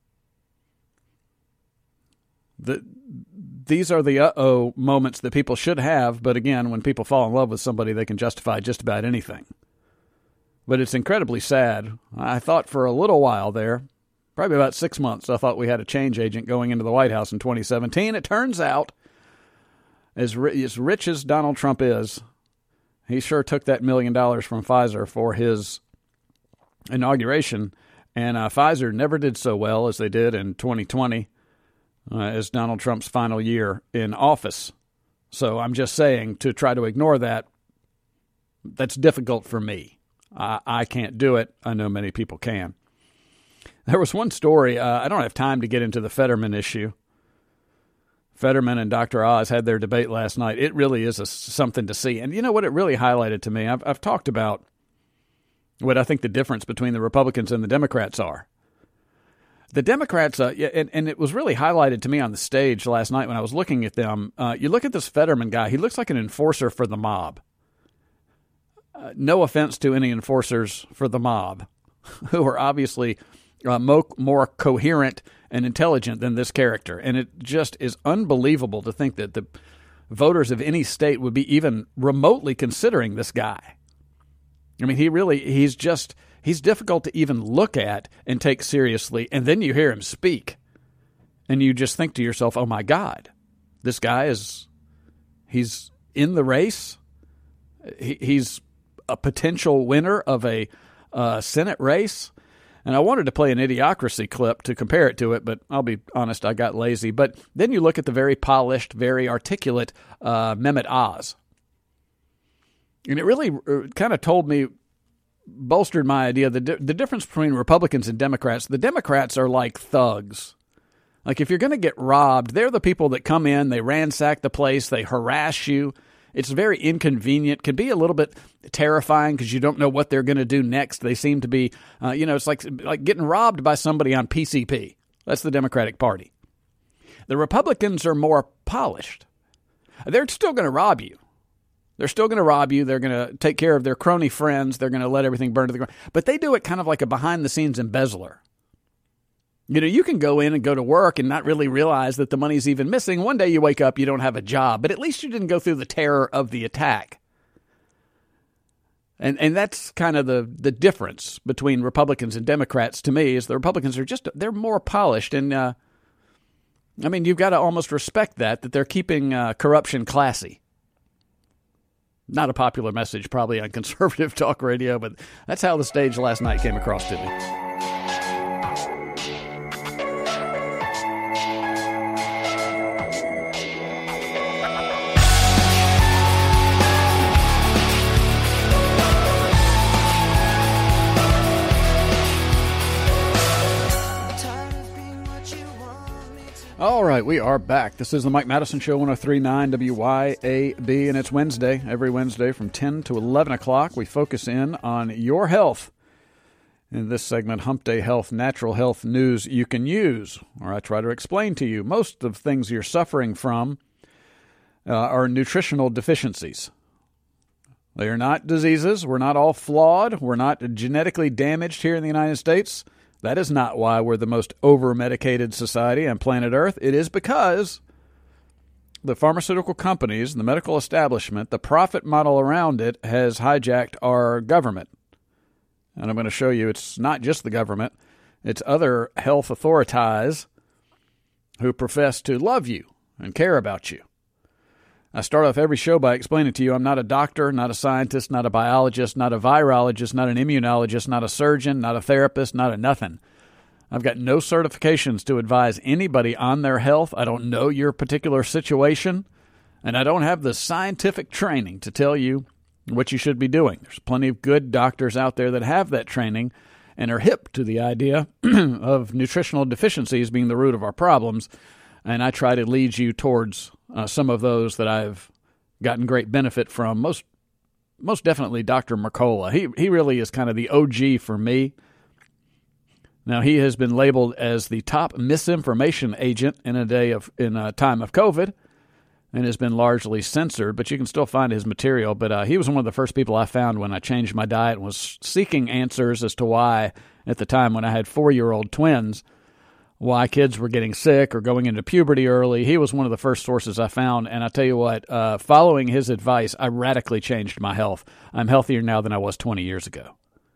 The, these are the uh-oh moments that people should have, but again, when people fall in love with somebody, they can justify just about anything. But it's incredibly sad. I thought for a little while there, probably about six months, I thought we had a change agent going into the White House in twenty seventeen. It turns out, as, ri- as rich as Donald Trump is, he sure took that million dollars from Pfizer for his inauguration, and uh, Pfizer never did so well as they did in twenty twenty, uh, as Donald Trump's final year in office. So I'm just saying, to try to ignore that, that's difficult for me. I, I can't do it. I know many people can. There was one story, uh, I don't have time to get into the Fetterman issue. Fetterman and Doctor Oz had their debate last night. It really is a, something to see. And you know what it really highlighted to me? I've, I've talked about what I think the difference between the Republicans and the Democrats are. The Democrats, uh, and, and it was really highlighted to me on the stage last night when I was looking at them. Uh, you look at this Fetterman guy, he looks like an enforcer for the mob. Uh, no offense to any enforcers for the mob, who are obviously uh, mo- more coherent and intelligent than this character. And it just is unbelievable to think that the voters of any state would be even remotely considering this guy. I mean, he really, he's just, he's difficult to even look at and take seriously. And then you hear him speak and you just think to yourself, oh my God, this guy is, he's in the race. He, he's a potential winner of a uh, Senate race. And I wanted to play an Idiocracy clip to compare it to it, but I'll be honest, I got lazy. But then you look at the very polished, very articulate uh, Mehmet Oz. And it really kind of told me, bolstered my idea, the, the difference between Republicans and Democrats. The Democrats are like thugs. Like if you're going to get robbed, they're the people that come in, they ransack the place, they harass you. It's very inconvenient, can be a little bit terrifying because you don't know what they're going to do next. They seem to be, uh, you know, it's like like getting robbed by somebody on P C P. That's the Democratic Party. The Republicans are more polished. They're still going to rob you. They're still going to rob you. They're going to take care of their crony friends. They're going to let everything burn to the ground. But they do it kind of like a behind-the-scenes embezzler. You know, you can go in and go to work and not really realize that the money's even missing. One day you wake up, you don't have a job, but at least you didn't go through the terror of the attack. And and that's kind of the, the difference between Republicans and Democrats to me is the Republicans are just, they're more polished. And, uh, I mean, you've got to almost respect that, that they're keeping uh, corruption classy. Not a popular message probably on conservative talk radio, but that's how the stage last night came across to me. All right, we are back. This is the Mike Madison Show, one oh three point nine W Y A B, and it's Wednesday. Every Wednesday from ten to eleven o'clock, we focus in on your health. In this segment, Hump Day Health, natural health news you can use, or I try to explain to you. Most of the things you're suffering from uh, are nutritional deficiencies. They are not diseases. We're not all flawed. We're not genetically damaged here in the United States. That is not why we're the most over-medicated society on planet Earth. It is because the pharmaceutical companies, the medical establishment, the profit model around it has hijacked our government. And I'm going to show you it's not just the government. It's other health authorities who profess to love you and care about you. I start off every show by explaining to you I'm not a doctor, not a scientist, not a biologist, not a virologist, not an immunologist, not a surgeon, not a therapist, not a nothing. I've got no certifications to advise anybody on their health. I don't know your particular situation, and I don't have the scientific training to tell you what you should be doing. There's plenty of good doctors out there that have that training and are hip to the idea of nutritional deficiencies being the root of our problems, and I try to lead you towards uh, some of those that I've gotten great benefit from. Most most definitely Doctor Mercola. He he really is kind of the O G for me. Now, he has been labeled as the top misinformation agent in a day of in a time of COVID and has been largely censored, but you can still find his material. But uh, he was one of the first people I found when I changed my diet and was seeking answers as to why, at the time when I had four-year-old twins, why kids were getting sick or going into puberty early. He was one of the first sources I found, and I tell you what, uh, following his advice, I radically changed my health. I'm healthier now than I was twenty years ago.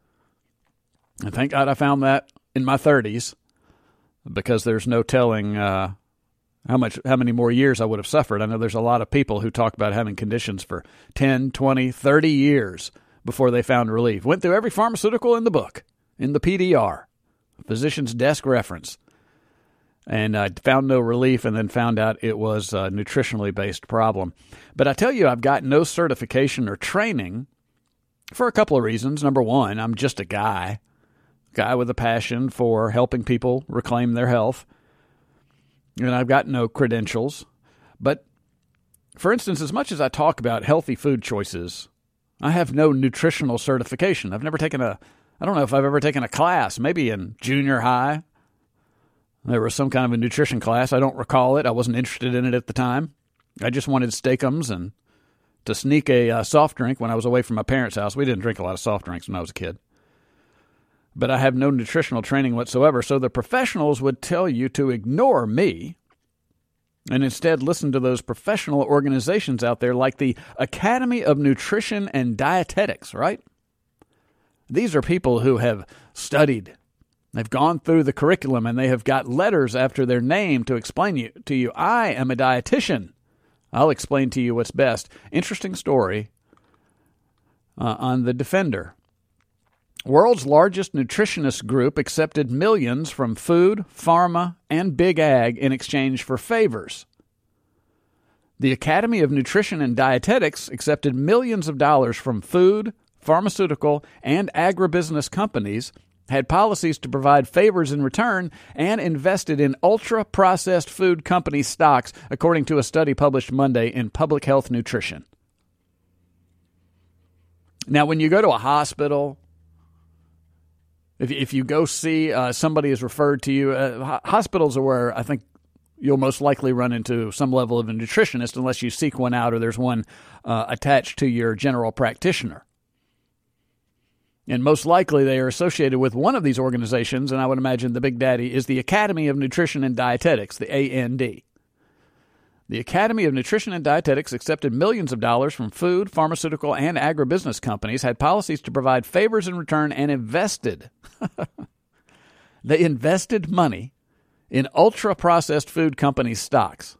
And thank God I found that in my thirties, because there's no telling uh, how much, how many more years I would have suffered. I know there's a lot of people who talk about having conditions for ten, twenty, thirty years before they found relief. Went through every pharmaceutical in the book, in the P D R, physician's desk reference, and I found no relief, and then found out it was a nutritionally based problem. But I tell you, I've got no certification or training for a couple of reasons. Number one, I'm just a guy, guy with a passion for helping people reclaim their health, and I've got no credentials. But, for instance, as much as I talk about healthy food choices, I have no nutritional certification. I've never taken a, I don't know if I've ever taken a class, maybe in junior high. There was some kind of a nutrition class. I don't recall it. I wasn't interested in it at the time. I just wanted steakums and to sneak a uh, soft drink when I was away from my parents' house. We didn't drink a lot of soft drinks when I was a kid. But I have no nutritional training whatsoever. So the professionals would tell you to ignore me and instead listen to those professional organizations out there like the Academy of Nutrition and Dietetics, right? These are people who have studied. They've gone through the curriculum, and they have got letters after their name to explain you, to you, I am a dietitian. I'll explain to you what's best. Interesting story uh, on the Defender. World's largest nutritionist group accepted millions from food, pharma, and big ag in exchange for favors. The Academy of Nutrition and Dietetics accepted millions of dollars from food, pharmaceutical, and agribusiness companies, had policies to provide favors in return, and invested in ultra-processed food company stocks, according to a study published Monday in Public Health Nutrition. Now, when you go to a hospital, if if you go see uh, somebody is referred to you, uh, hospitals are where I think you'll most likely run into some level of a nutritionist unless you seek one out or there's one uh, attached to your general practitioner. And most likely they are associated with one of these organizations, and I would imagine the big daddy is the Academy of Nutrition and Dietetics, the A N D. The Academy of Nutrition and Dietetics accepted millions of dollars from food, pharmaceutical, and agribusiness companies, had policies to provide favors in return, and invested. They invested money in ultra-processed food company stocks.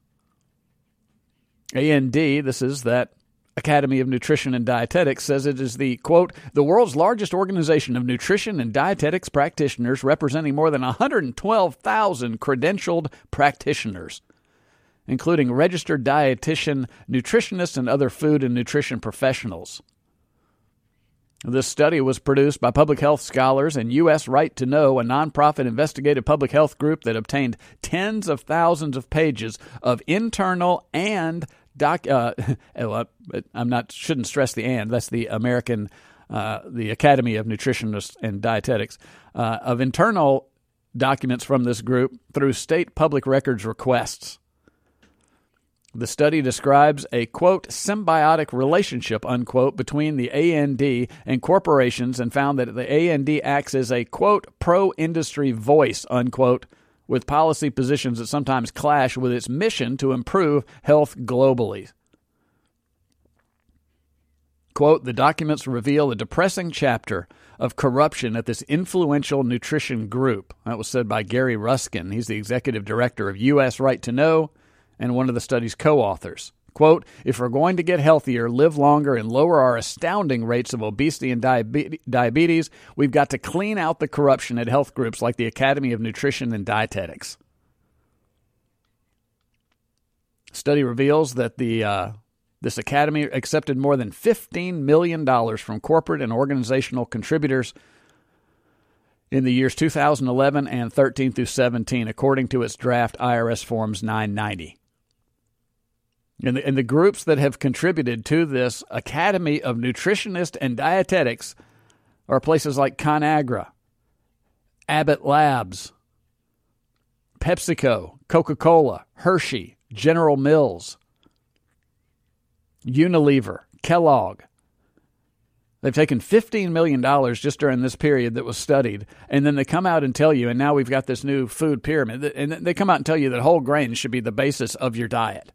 A N D, this is that Academy of Nutrition and Dietetics, says it is the, quote, the world's largest organization of nutrition and dietetics practitioners, representing more than one hundred twelve thousand credentialed practitioners, including registered dietitian, nutritionists, and other food and nutrition professionals. This study was produced by Public Health Scholars and U S Right to Know, a nonprofit investigative public health group that obtained tens of thousands of pages of internal and doc. Uh, I'm not shouldn't stress the and. That's the American, uh, the Academy of Nutritionists and Dietetics, uh, of internal documents from this group through state public records requests. The study describes a, quote, symbiotic relationship, unquote, between the A N D and corporations, and found that the A N D acts as a, quote, pro-industry voice, unquote, with policy positions that sometimes clash with its mission to improve health globally. Quote, the documents reveal a depressing chapter of corruption at this influential nutrition group. That was said by Gary Ruskin. He's the executive director of U S Right to Know and one of the study's co-authors. Quote, if we're going to get healthier, live longer, and lower our astounding rates of obesity and diabe- diabetes, we've got to clean out the corruption at health groups like the Academy of Nutrition and Dietetics. Study reveals that the uh, this academy accepted more than fifteen million dollars from corporate and organizational contributors in the years two thousand eleven and thirteen through seventeen, according to its draft I R S Forms nine ninety. And the, and the groups that have contributed to this Academy of Nutritionists and Dietetics are places like ConAgra, Abbott Labs, PepsiCo, Coca-Cola, Hershey, General Mills, Unilever, Kellogg. They've taken fifteen million dollars just during this period that was studied, and then they come out and tell you, and now we've got this new food pyramid, and they come out and tell you that whole grains should be the basis of your diet.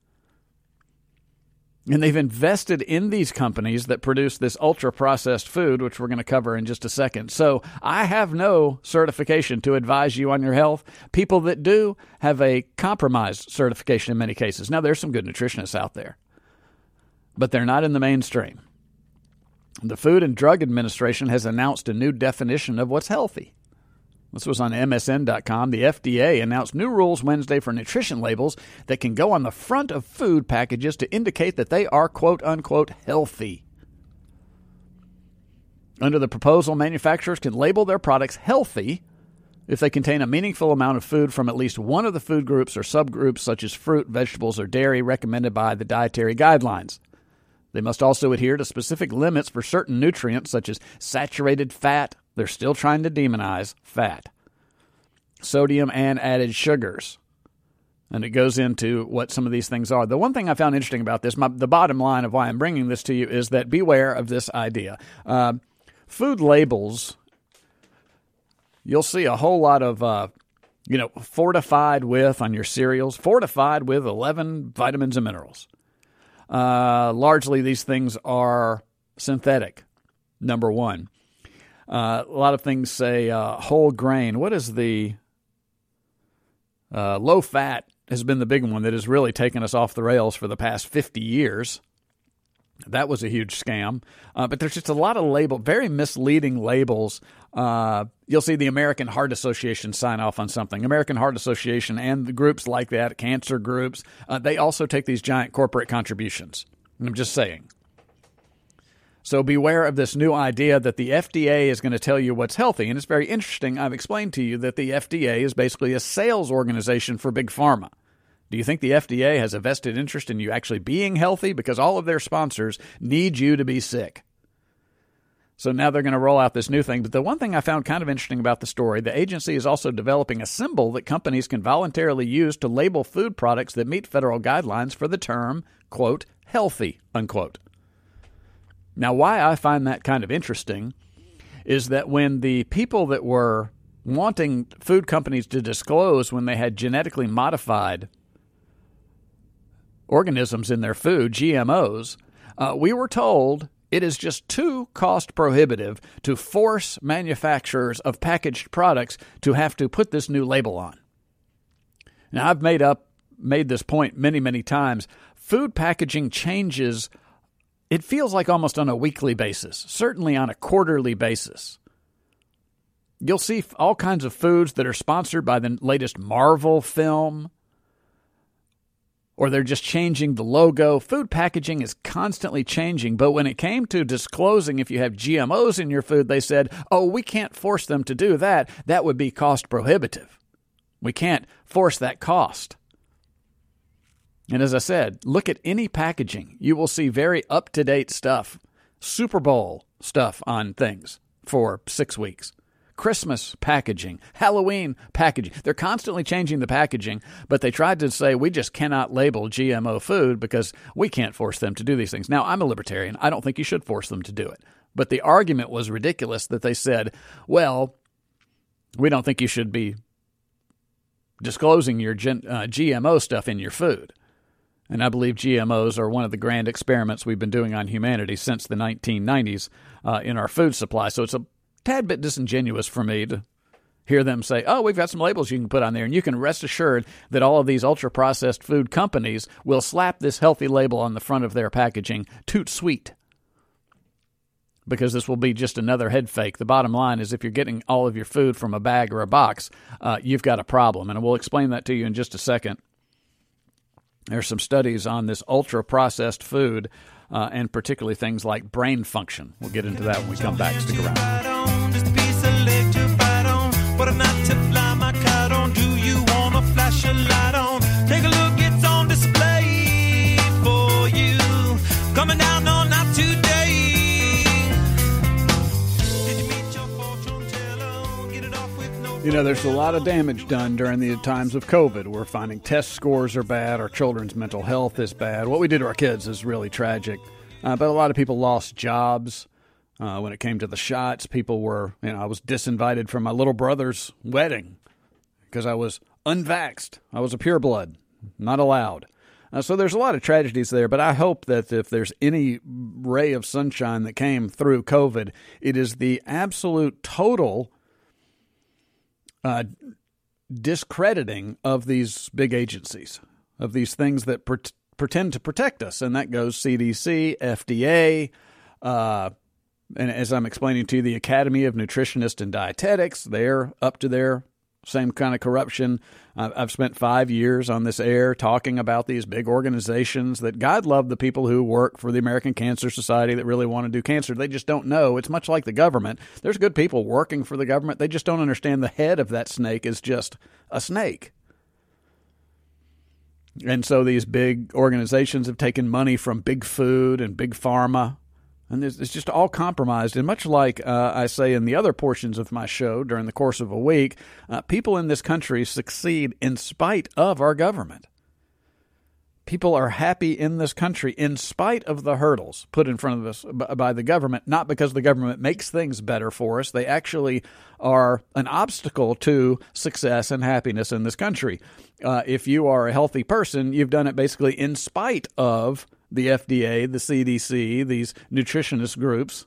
And they've invested in these companies that produce this ultra-processed food, which we're going to cover in just a second. So I have no certification to advise you on your health. People that do have a compromised certification in many cases. Now, there's some good nutritionists out there, but they're not in the mainstream. The Food and Drug Administration has announced a new definition of what's healthy. This was on M S N dot com. The F D A announced new rules Wednesday for nutrition labels that can go on the front of food packages to indicate that they are, quote, unquote, healthy. Under the proposal, manufacturers can label their products healthy if they contain a meaningful amount of food from at least one of the food groups or subgroups, such as fruit, vegetables, or dairy, recommended by the dietary guidelines. They must also adhere to specific limits for certain nutrients, such as saturated fat. They're still trying to demonize fat, sodium, and added sugars. And it goes into what some of these things are. The one thing I found interesting about this, my, the bottom line of why I'm bringing this to you, is that beware of this idea. Uh, food labels, you'll see a whole lot of, uh, you know, fortified with on your cereals, fortified with eleven vitamins and minerals. Uh, largely, these things are synthetic, number one. Uh, a lot of things say uh, whole grain. What is the uh, low fat has been the big one that has really taken us off the rails for the past fifty years. That was a huge scam. Uh, but there's just a lot of label, very misleading labels. Uh, you'll see the American Heart Association sign off on something. American Heart Association and the groups like that, cancer groups, uh, they also take these giant corporate contributions. And I'm just saying. So beware of this new idea that the F D A is going to tell you what's healthy. And it's very interesting. I've explained to you that the F D A is basically a sales organization for Big Pharma. Do you think the F D A has a vested interest in you actually being healthy? Because all of their sponsors need you to be sick. So now they're going to roll out this new thing. But the one thing I found kind of interesting about the story, the agency is also developing a symbol that companies can voluntarily use to label food products that meet federal guidelines for the term, quote, healthy, unquote. Now, why I find that kind of interesting is that when the people that were wanting food companies to disclose when they had genetically modified organisms in their food, G M Os, uh, we were told it is just too cost prohibitive to force manufacturers of packaged products to have to put this new label on. Now, I've made up made this point many, many times. Food packaging changes, it feels like almost on a weekly basis, certainly on a quarterly basis. You'll see all kinds of foods that are sponsored by the latest Marvel film, or they're just changing the logo. Food packaging is constantly changing, but when it came to disclosing if you have G M Os in your food, they said, oh, we can't force them to do that. That would be cost prohibitive. We can't force that cost. And as I said, look at any packaging. You will see very up-to-date stuff, Super Bowl stuff on things for six weeks. Christmas packaging, Halloween packaging. They're constantly changing the packaging, but they tried to say we just cannot label G M O food because we can't force them to do these things. Now, I'm a libertarian. I don't think you should force them to do it. But the argument was ridiculous that they said, well, we don't think you should be disclosing your gen, uh, G M O stuff in your food. And I believe G M Os are one of the grand experiments we've been doing on humanity since the nineteen nineties uh, in our food supply. So it's a tad bit disingenuous for me to hear them say, oh, we've got some labels you can put on there. And you can rest assured that all of these ultra-processed food companies will slap this healthy label on the front of their packaging, toot sweet, because this will be just another head fake. The bottom line is if you're getting all of your food from a bag or a box, uh, you've got a problem. And we'll explain that to you in just a second. There's some studies on this ultra-processed food, uh, and particularly things like brain function. We'll get into that when we come back. Stick around. Take a look, it's on display for you. Coming down on not today. Did you meet your fortune teller? Get it off with no. You know, there's a lot of damage done during the times of COVID. We're finding test scores are bad. Our children's mental health is bad. What we did to our kids is really tragic. Uh, but a lot of people lost jobs. Uh, when it came to the shots, people were, you know, I was disinvited from my little brother's wedding because I was unvaxxed. I was a pureblood, not allowed. Uh, so there's a lot of tragedies there, but I hope that if there's any ray of sunshine that came through COVID, it is the absolute total uh, discrediting of these big agencies, of these things that pre- pretend to protect us, and that goes C D C, F D A, uh, and as I'm explaining to you, the Academy of Nutritionists and Dietetics. They're up to their same kind of corruption. Uh, I've spent five years on this air talking about these big organizations that God love the people who work for the American Cancer Society that really want to do cancer. They just don't know. It's much like the government. There's good people working for the government. They just don't understand the head of that snake is just a snake. And so these big organizations have taken money from big food and big pharma, and it's just all compromised. And much like uh, I say in the other portions of my show during the course of a week, uh, people in this country succeed in spite of our government. People are happy in this country in spite of the hurdles put in front of us by the government, not because the government makes things better for us. They actually are an obstacle to success and happiness in this country. Uh, if you are a healthy person, you've done it basically in spite of the F D A, the C D C, these nutritionist groups.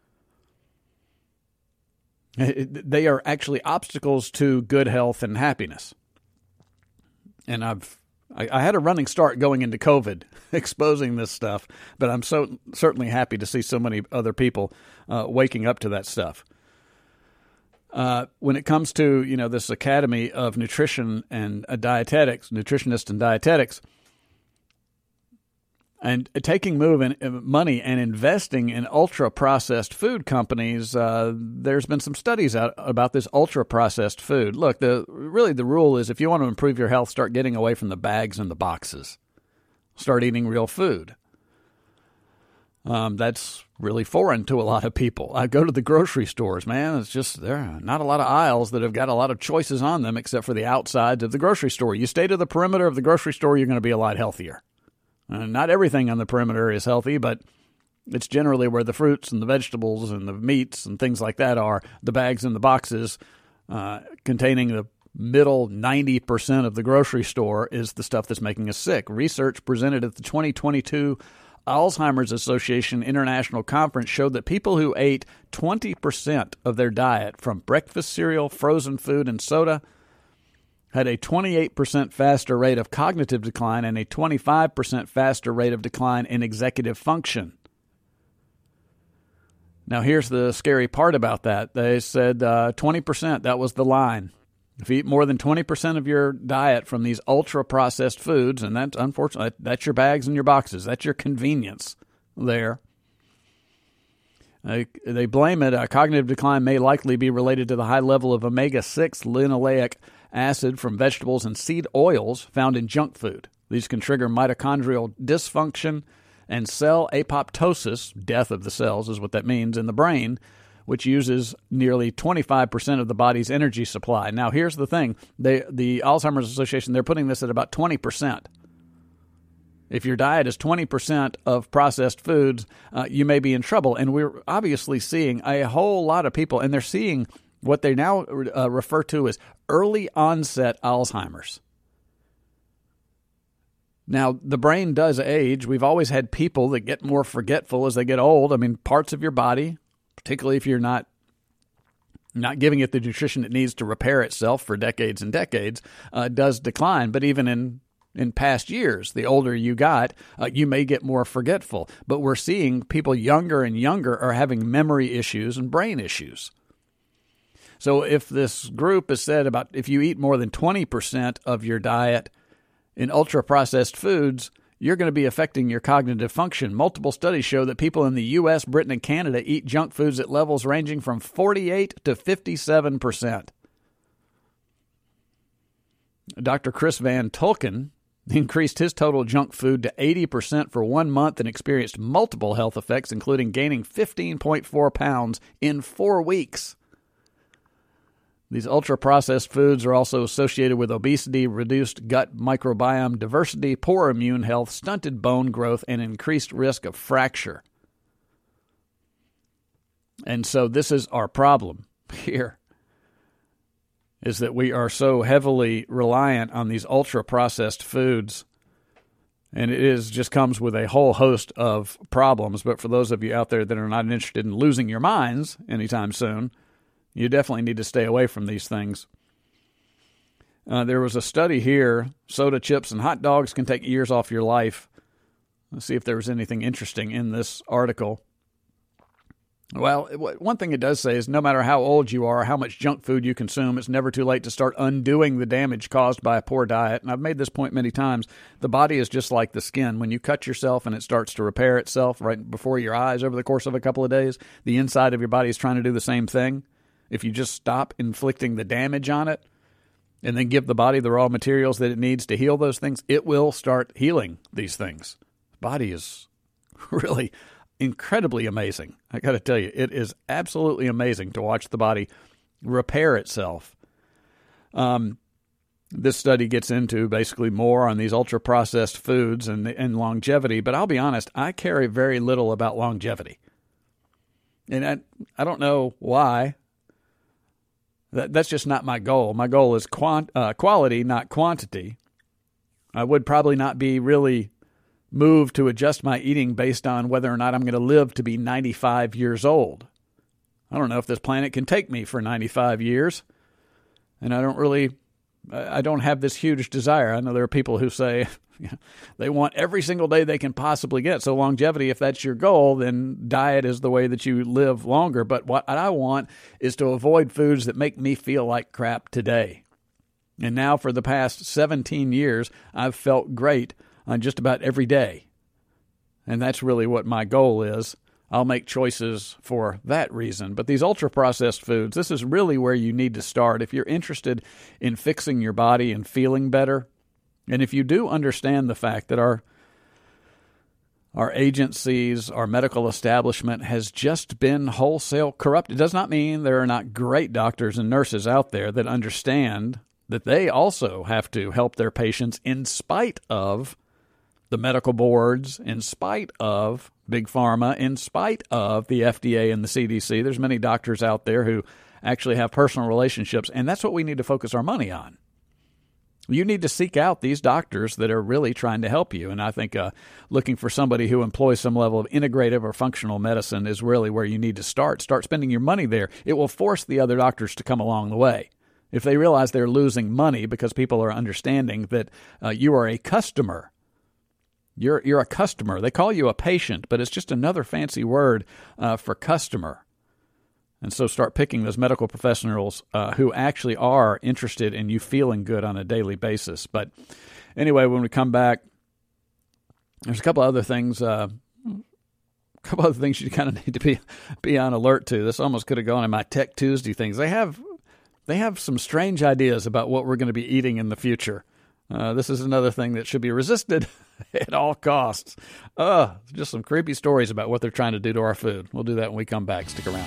They are actually obstacles to good health and happiness. And I've I, I had a running start going into COVID, exposing this stuff, but I'm so certainly happy to see so many other people uh, waking up to that stuff. Uh, when it comes to, you know, this Academy of Nutrition and uh, Dietetics, nutritionists and dietetics, and taking move in, uh, money and investing in ultra-processed food companies, uh, there's been some studies out about this ultra-processed food. Look, the really the rule is if you want to improve your health, start getting away from the bags and the boxes. Start eating real food. Um, that's really foreign to a lot of people. I go to the grocery stores, man. It's just there are not a lot of aisles that have got a lot of choices on them except for the outsides of the grocery store. You stay to the perimeter of the grocery store, you're going to be a lot healthier. Uh, not everything on the perimeter is healthy, but it's generally where the fruits and the vegetables and the meats and things like that are. The bags and the boxes uh, containing the middle ninety percent of the grocery store is the stuff that's making us sick. Research presented at the twenty twenty-two Alzheimer's Association International Conference showed that people who ate twenty percent of their diet from breakfast cereal, frozen food, and soda had a twenty-eight percent faster rate of cognitive decline and a twenty-five percent faster rate of decline in executive function. Now, here's the scary part about that. They said uh, twenty percent, that was the line. If you eat more than twenty percent of your diet from these ultra-processed foods, and that's unfortunately, that's your bags and your boxes, that's your convenience there. They, they blame it. Uh, cognitive decline may likely be related to the high level of omega six linoleic acid from vegetables and seed oils found in junk food. These can trigger mitochondrial dysfunction and cell apoptosis, death of the cells is what that means, in the brain, which uses nearly twenty-five percent of the body's energy supply. Now, here's the thing. They, the Alzheimer's Association, they're putting this at about twenty percent. If your diet is twenty percent of processed foods, uh, you may be in trouble. And we're obviously seeing a whole lot of people, and they're seeing what they now uh, refer to as early onset Alzheimer's. Now, the brain does age. We've always had people that get more forgetful as they get old. I mean, parts of your body, particularly if you're not not giving it the nutrition it needs to repair itself for decades and decades, uh, does decline. But even in, in past years, the older you got, uh, you may get more forgetful. But we're seeing people younger and younger are having memory issues and brain issues. So if this group has said about if you eat more than twenty percent of your diet in ultra-processed foods, you're going to be affecting your cognitive function. Multiple studies show that people in the U S, Britain, and Canada eat junk foods at levels ranging from forty-eight to fifty-seven percent. Doctor Chris Van Tulken increased his total junk food to eighty percent for one month and experienced multiple health effects, including gaining fifteen point four pounds in four weeks. These ultra-processed foods are also associated with obesity, reduced gut microbiome diversity, poor immune health, stunted bone growth, and increased risk of fracture. And so this is our problem here, is that we are so heavily reliant on these ultra-processed foods, and it is just comes with a whole host of problems. But for those of you out there that are not interested in losing your minds anytime soon, you definitely need to stay away from these things. Uh, there was a study here, soda, chips, and hot dogs can take years off your life. Let's see if there was anything interesting in this article. Well, one thing it does say is no matter how old you are, how much junk food you consume, it's never too late to start undoing the damage caused by a poor diet. And I've made this point many times. The body is just like the skin. When you cut yourself and it starts to repair itself right before your eyes over the course of a couple of days, the inside of your body is trying to do the same thing. If you just stop inflicting the damage on it and then give the body the raw materials that it needs to heal those things, it will start healing these things. The body is really incredibly amazing. I got to tell you, it is absolutely amazing to watch the body repair itself. Um, this study gets into basically more on these ultra-processed foods and, and longevity, but I'll be honest, I care very little about longevity. And I, I don't know why. That, that's just not my goal. My goal is quant, uh, quality, not quantity. I would probably not be really moved to adjust my eating based on whether or not I'm going to live to be ninety-five years old. I don't know if this planet can take me for ninety-five years, and I don't really I don't have this huge desire. I know there are people who say they want every single day they can possibly get. So longevity, if that's your goal, then diet is the way that you live longer. But what I want is to avoid foods that make me feel like crap today. And now for the past seventeen years, I've felt great on just about every day. And that's really what my goal is. I'll make choices for that reason. But these ultra-processed foods, this is really where you need to start. If you're interested in fixing your body and feeling better, and if you do understand the fact that our our agencies, our medical establishment has just been wholesale corrupt, it does not mean there are not great doctors and nurses out there that understand that they also have to help their patients in spite of the medical boards, in spite of Big Pharma, in spite of the F D A and the C D C. There's many doctors out there who actually have personal relationships, and that's what we need to focus our money on. You need to seek out these doctors that are really trying to help you, and I think uh, looking for somebody who employs some level of integrative or functional medicine is really where you need to start. Start spending your money there. It will force the other doctors to come along the way. If they realize they're losing money because people are understanding that uh, you are a customer, You're you're a customer. They call you a patient, but it's just another fancy word uh, for customer. And so start picking those medical professionals uh, who actually are interested in you feeling good on a daily basis. But anyway, when we come back, there's a couple other things. Uh, a couple other things you kind of need to be be on alert to. This almost could have gone in my Tech Tuesday things. They have they have some strange ideas about what we're going to be eating in the future. Uh, this is another thing that should be resisted at all costs. Uh, just some creepy stories about what they're trying to do to our food. We'll do that when we come back. Stick around.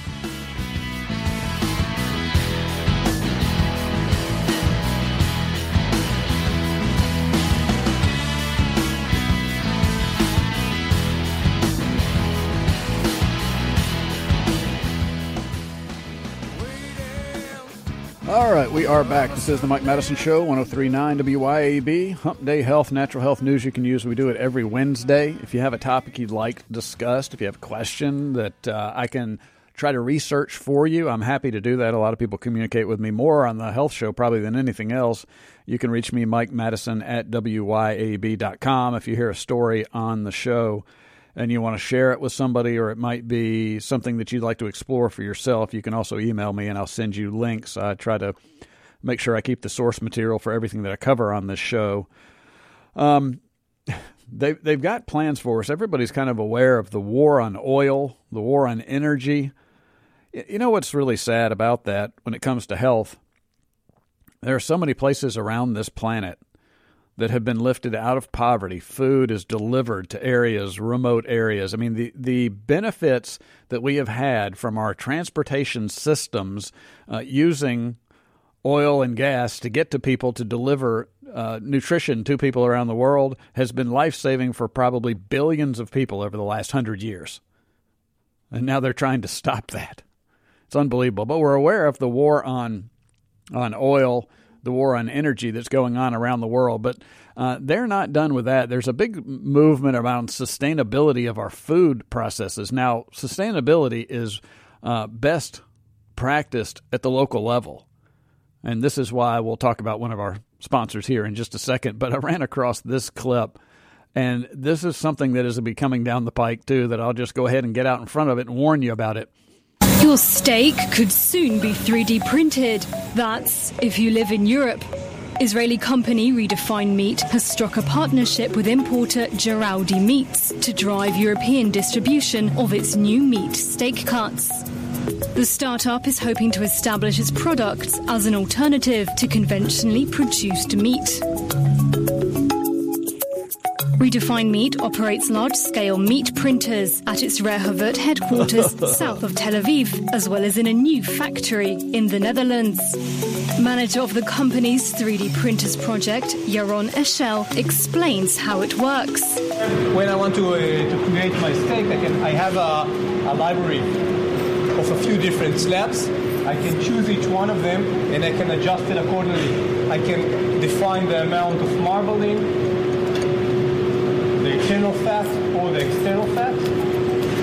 All right, we are back. This is the Mike Madison Show, one oh three point nine W Y A B. Hump Day Health, natural health news you can use. We do it every Wednesday. If you have a topic you'd like discussed, if you have a question that uh, I can try to research for you, I'm happy to do that. A lot of people communicate with me more on the health show probably than anything else. You can reach me, Mike Madison, at W Y A B dot com. If you hear a story on the show and you want to share it with somebody, or it might be something that you'd like to explore for yourself, you can also email me and I'll send you links. I try to make sure I keep the source material for everything that I cover on this show. Um, they, they've got plans for us. Everybody's kind of aware of the war on oil, the war on energy. You know what's really sad about that when it comes to health? There are so many places around this planet that have been lifted out of poverty. Food is delivered to areas, remote areas. I mean, the, the benefits that we have had from our transportation systems uh, using oil and gas to get to people to deliver uh, nutrition to people around the world has been life-saving for probably billions of people over the last hundred years. And now they're trying to stop that. It's unbelievable. But we're aware of the war on on oil, the war on energy that's going on around the world. But uh, they're not done with that. There's a big movement around sustainability of our food processes. Now, sustainability is uh, best practiced at the local level. And this is why we'll talk about one of our sponsors here in just a second. But I ran across this clip, and this is something that is be coming down the pike, too, that I'll just go ahead and get out in front of it and warn you about it. Your steak could soon be three D printed. That's if you live in Europe. Israeli company Redefined Meat has struck a partnership with importer Geraldi Meats to drive European distribution of its new meat steak cuts. The startup is hoping to establish its products as an alternative to conventionally produced meat. Redefined Meat operates large-scale meat printers at its Rehovot headquarters south of Tel Aviv, as well as in a new factory in the Netherlands. Manager of the company's three D printers project, Yaron Eshel, explains how it works. When I want to, uh, to create my steak, I, can, I have a, a library of a few different slabs. I can choose each one of them and I can adjust it accordingly. I can define the amount of marbling, the internal fat or the external fat.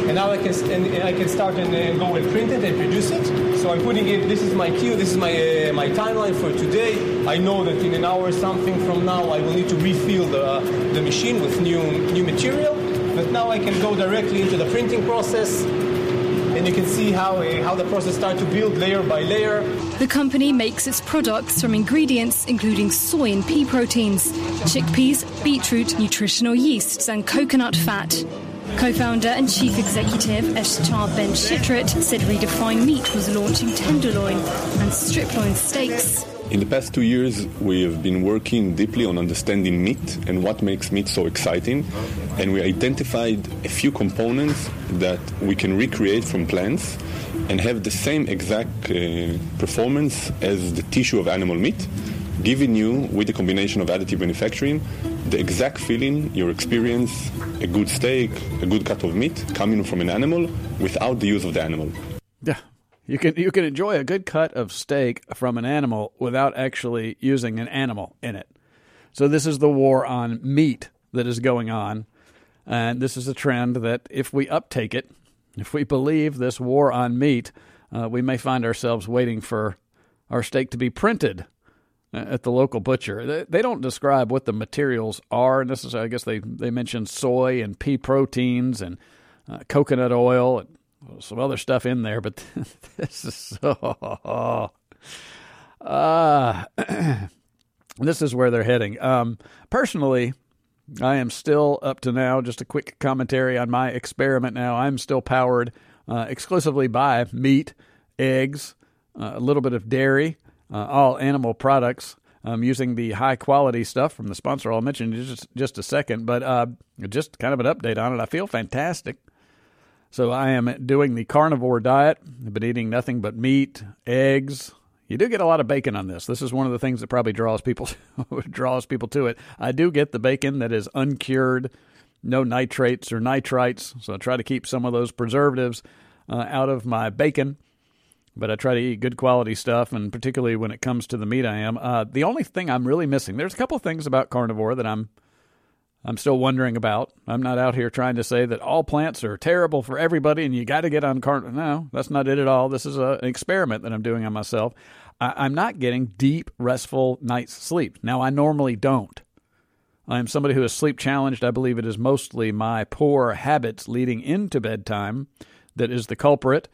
and now I can and, and I can start and uh, go and print it and produce it. So I'm putting it. This is my queue. This is my uh, my timeline for today. I know that in an hour or something from now, I will need to refill the the machine with new new material. But now I can go directly into the printing process. And you can see how uh, how the process starts to build layer by layer. The company makes its products from ingredients including soy and pea proteins, chickpeas, beetroot, nutritional yeasts and coconut fat. Co-founder and chief executive Eshtar Ben Shitrit said Redefine Meat was launching tenderloin and striploin steaks. In the past two years, we have been working deeply on understanding meat and what makes meat so exciting. And we identified a few components that we can recreate from plants and have the same exact uh, performance as the tissue of animal meat, giving you, with the combination of additive manufacturing, the exact feeling you experience a good steak, a good cut of meat coming from an animal without the use of the animal. Yeah. You can you can enjoy a good cut of steak from an animal without actually using an animal in it. So this is the war on meat that is going on, and this is a trend that if we uptake it, if we believe this war on meat, uh, we may find ourselves waiting for our steak to be printed at the local butcher. They, they don't describe what the materials are, and this is, I guess they, they mentioned soy and pea proteins and uh, coconut oil and some other stuff in there, but this is so... Uh, this is where they're heading. Um, personally, I am still, up to now, just a quick commentary on my experiment now, I'm still powered uh, exclusively by meat, eggs, uh, a little bit of dairy, uh, all animal products. I'm using the high-quality stuff from the sponsor I'll mention in just, just a second, but uh, just kind of an update on it. I feel fantastic. So I am doing the carnivore diet. I've been eating nothing but meat, eggs. You do get a lot of bacon on this. This is one of the things that probably draws people draws people to it. I do get the bacon that is uncured, no nitrates or nitrites. So I try to keep some of those preservatives uh, out of my bacon. But I try to eat good quality stuff, and particularly when it comes to the meat I am. Uh, the only thing I'm really missing, there's a couple of things about carnivore that I'm I'm still wondering about. I'm not out here trying to say that all plants are terrible for everybody and you got to get on carnivore. No, that's not it at all. This is a, an experiment that I'm doing on myself. I, I'm not getting deep, restful night's sleep. Now, I normally don't. I am somebody who is sleep challenged. I believe it is mostly my poor habits leading into bedtime that is the culprit.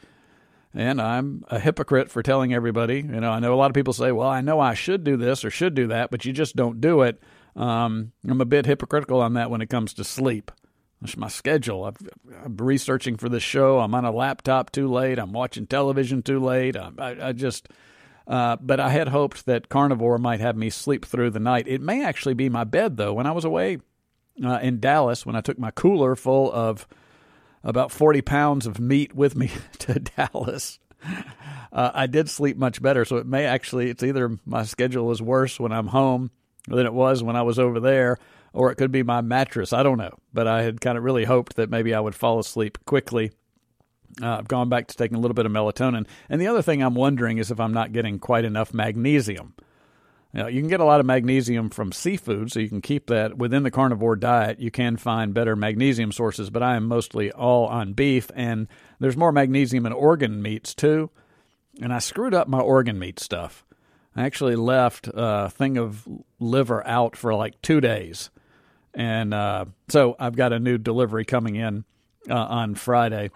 And I'm a hypocrite for telling everybody. You know, I know a lot of people say, well, I know I should do this or should do that, but you just don't do it. Um, I'm a bit hypocritical on that when it comes to sleep. It's my schedule. I've, I'm researching for this show. I'm on a laptop too late. I'm watching television too late. I, I, I just, uh, but I had hoped that carnivore might have me sleep through the night. It may actually be my bed, though. When I was away uh, in Dallas, when I took my cooler full of about forty pounds of meat with me to Dallas, uh, I did sleep much better. So it may actually, it's either my schedule is worse when I'm home than it was when I was over there, or it could be my mattress. I don't know. But I had kind of really hoped that maybe I would fall asleep quickly. Uh, I've gone back to taking a little bit of melatonin. And the other thing I'm wondering is if I'm not getting quite enough magnesium. You know, you can get a lot of magnesium from seafood, so you can keep that within the carnivore diet. You can find better magnesium sources, but I am mostly all on beef, and there's more magnesium in organ meats too. And I screwed up my organ meat stuff. I actually left a thing of liver out for like two days. And uh, so I've got a new delivery coming in uh, on Friday.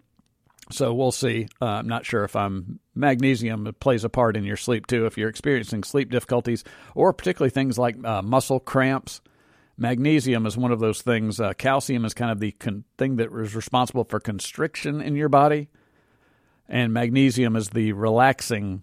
So we'll see. Uh, I'm not sure if I'm magnesium plays a part in your sleep too. If you're experiencing sleep difficulties or particularly things like uh, muscle cramps, magnesium is one of those things. Uh, calcium is kind of the con- thing that is responsible for constriction in your body. And magnesium is the relaxing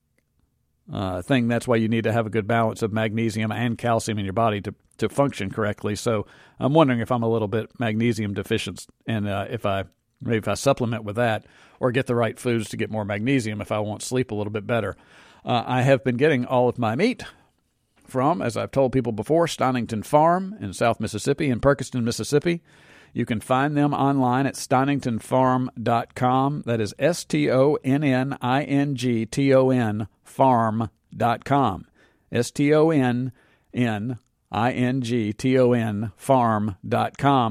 Uh, thing. That's why you need to have a good balance of magnesium and calcium in your body to, to function correctly. So I'm wondering if I'm a little bit magnesium deficient, and uh, if I maybe if I supplement with that or get the right foods to get more magnesium if I want sleep a little bit better. Uh, I have been getting all of my meat from, as I've told people before, Stonington Farm in South Mississippi and Perkiston, Mississippi. You can find them online at stonington farm dot com. That is S T O N N I N G T O N farm dot com. S T O N N I N G T O N farm dot com.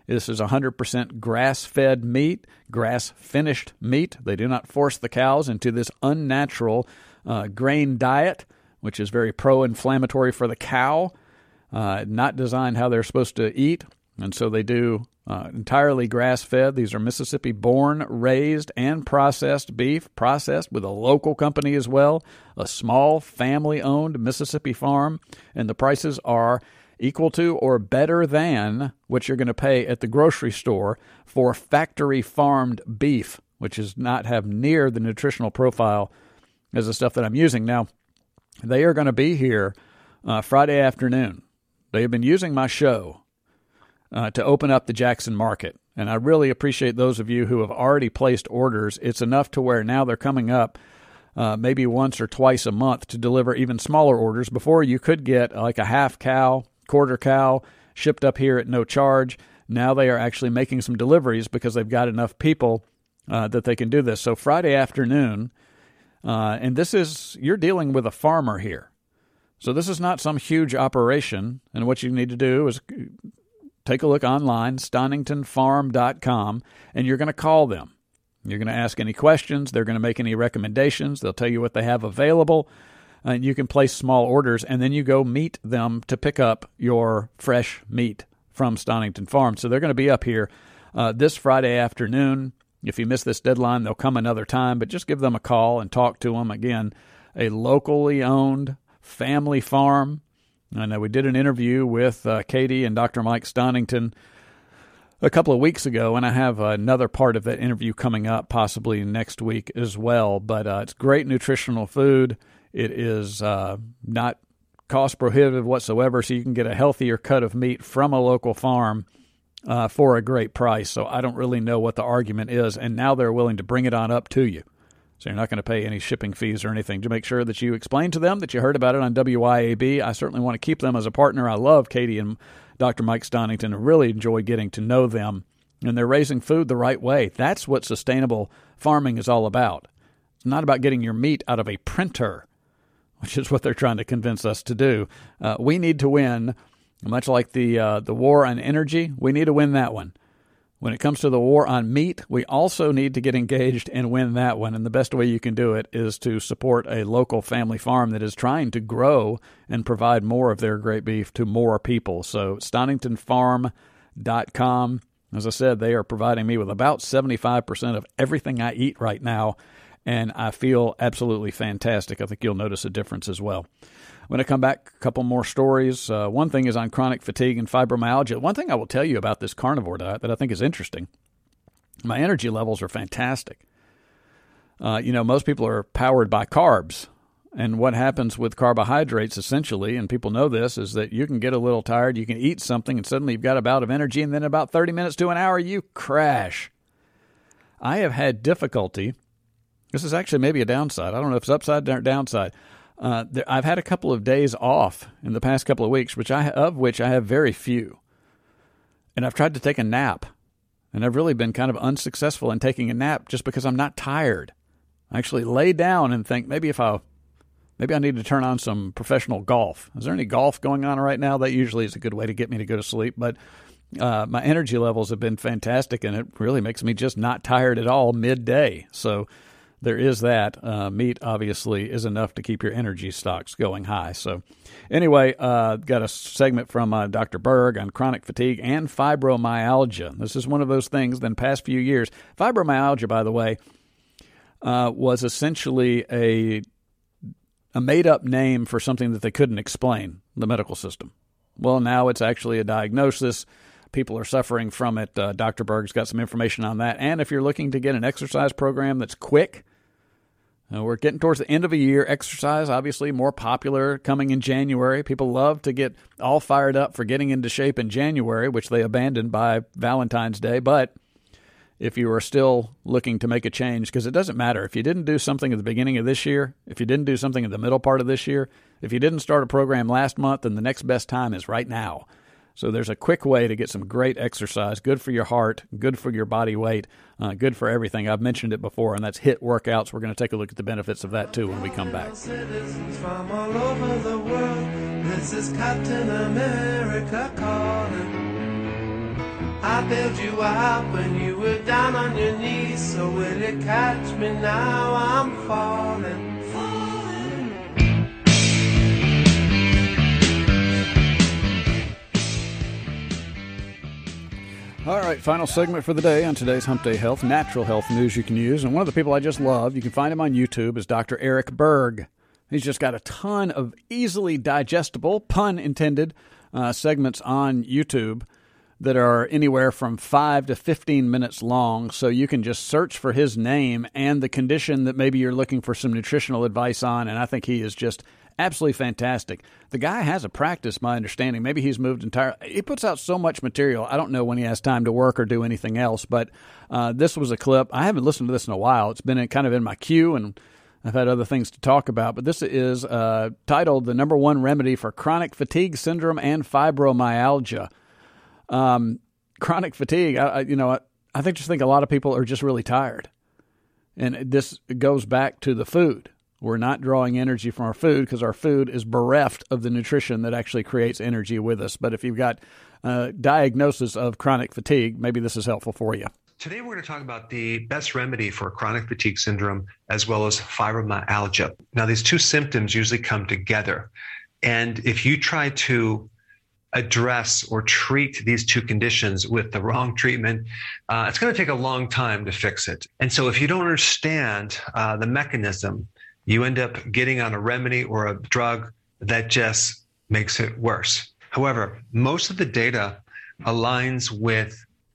This is one hundred percent grass-fed meat, grass-finished meat. They do not force the cows into this unnatural uh, grain diet, which is very pro-inflammatory for the cow, uh, not designed how they're supposed to eat. And so they do uh, entirely grass-fed. These are Mississippi-born, raised, and processed beef, processed with a local company as well, a small family-owned Mississippi farm, and the prices are equal to or better than what you're going to pay at the grocery store for factory-farmed beef, which does not have near the nutritional profile as the stuff that I'm using. Now, they are going to be here uh, Friday afternoon. They have been using my show uh, to open up the Jackson market, and I really appreciate those of you who have already placed orders. It's enough to where now they're coming up uh, maybe once or twice a month to deliver even smaller orders. Before, you could get like a half cow, quarter cow shipped up here at no charge. Now they are actually making some deliveries because they've got enough people uh, that they can do this. So Friday afternoon, uh, and this is, you're dealing with a farmer here. So this is not some huge operation, and what you need to do is take a look online, stonington farm dot com, and you're going to call them. You're going to ask any questions. They're going to make any recommendations. They'll tell you what they have available. And you can place small orders, and then you go meet them to pick up your fresh meat from Stonington Farm. So they're going to be up here uh, this Friday afternoon. If you miss this deadline, they'll come another time, but just give them a call and talk to them. Again, a locally owned family farm. I know we did an interview with uh, Katie and Doctor Mike Stonington a couple of weeks ago, and I have another part of that interview coming up possibly next week as well. But uh, it's great nutritional food. It is uh, not cost prohibitive whatsoever, so you can get a healthier cut of meat from a local farm uh, for a great price. So I don't really know what the argument is, and now they're willing to bring it on up to you. So you're not going to pay any shipping fees or anything. To make sure that you explain to them that you heard about it on W Y A B. I certainly want to keep them as a partner. I love Katie and Doctor Mike Stonington. I really enjoy getting to know them, and they're raising food the right way. That's what sustainable farming is all about. It's not about getting your meat out of a printer, which is what they're trying to convince us to do. Uh, we need to win, much like the uh, the war on energy. We need to win that one. When it comes to the war on meat, we also need to get engaged and win that one. And the best way you can do it is to support a local family farm that is trying to grow and provide more of their great beef to more people. So stonington farm dot com. As I said, they are providing me with about seventy-five percent of everything I eat right now, and I feel absolutely fantastic. I think you'll notice a difference as well. When I come back, a couple more stories. Uh, one thing is on chronic fatigue and fibromyalgia. One thing I will tell you about this carnivore diet that I think is interesting, my energy levels are fantastic. Uh, you know, most people are powered by carbs. And what happens with carbohydrates, essentially, and people know this, is that you can get a little tired, you can eat something, and suddenly you've got a bout of energy, and then about thirty minutes to an hour, you crash. I have had difficulty. This is actually maybe a downside. I don't know if it's upside or downside. Uh, there, I've had a couple of days off in the past couple of weeks, which I of which I have very few. And I've tried to take a nap, and I've really been kind of unsuccessful in taking a nap just because I'm not tired. I actually lay down and think maybe if I maybe I need to turn on some professional golf. Is there any golf going on right now? That usually is a good way to get me to go to sleep. But uh, my energy levels have been fantastic, and it really makes me just not tired at all midday. So there is that. Uh, meat, obviously, is enough to keep your energy stocks going high. So anyway, uh, got a segment from uh, Doctor Berg on chronic fatigue and fibromyalgia. This is one of those things in the past few years. Fibromyalgia, by the way, uh, was essentially a, a made-up name for something that they couldn't explain, the medical system. Well, now it's actually a diagnosis. People are suffering from it. Uh, Doctor Berg's got some information on that. And if you're looking to get an exercise program that's quick, Uh, we're getting towards the end of a year. Exercise, obviously, more popular coming in January. People love to get all fired up for getting into shape in January, which they abandoned by Valentine's Day. But if you are still looking to make a change, because it doesn't matter. If you didn't do something at the beginning of this year, if you didn't do something in the middle part of this year, if you didn't start a program last month, then the next best time is right now. So there's a quick way to get some great exercise, good for your heart, good for your body weight, uh, good for everything. I've mentioned it before, and that's HIIT workouts. We're going to take a look at the benefits of that, too, when we come back. Citizens from all over the world, this is Captain America calling. I bailed you out when you were down on your knees. So will it catch me now? I'm falling, falling. All right, final segment for the day on today's Hump Day Health, natural health news you can use. And one of the people I just love, you can find him on YouTube, is Doctor Eric Berg. He's just got a ton of easily digestible, pun intended, uh, segments on YouTube that are anywhere from five to fifteen minutes long. So you can just search for his name and the condition that maybe you're looking for some nutritional advice on. And I think he is just absolutely fantastic. The guy has a practice, my understanding. Maybe he's moved entirely. He puts out so much material. I don't know when he has time to work or do anything else. But uh, this was a clip. I haven't listened to this in a while. It's been in, kind of in my queue, and I've had other things to talk about. But this is uh, titled The Number One Remedy for Chronic Fatigue Syndrome and Fibromyalgia. Um, chronic fatigue, I, I, you know, I, I think just think a lot of people are just really tired. And this goes back to the food. We're not drawing energy from our food because our food is bereft of the nutrition that actually creates energy with us. But if you've got a diagnosis of chronic fatigue, maybe this is helpful for you. Today we're going to talk about the best remedy for chronic fatigue syndrome as well as fibromyalgia. Now, these two symptoms usually come together. And if you try to address or treat these two conditions with the wrong treatment, uh, it's going to take a long time to fix it. And so if you don't understand uh, the mechanism, you end up getting on a remedy or a drug that just makes it worse. However, most of the data aligns with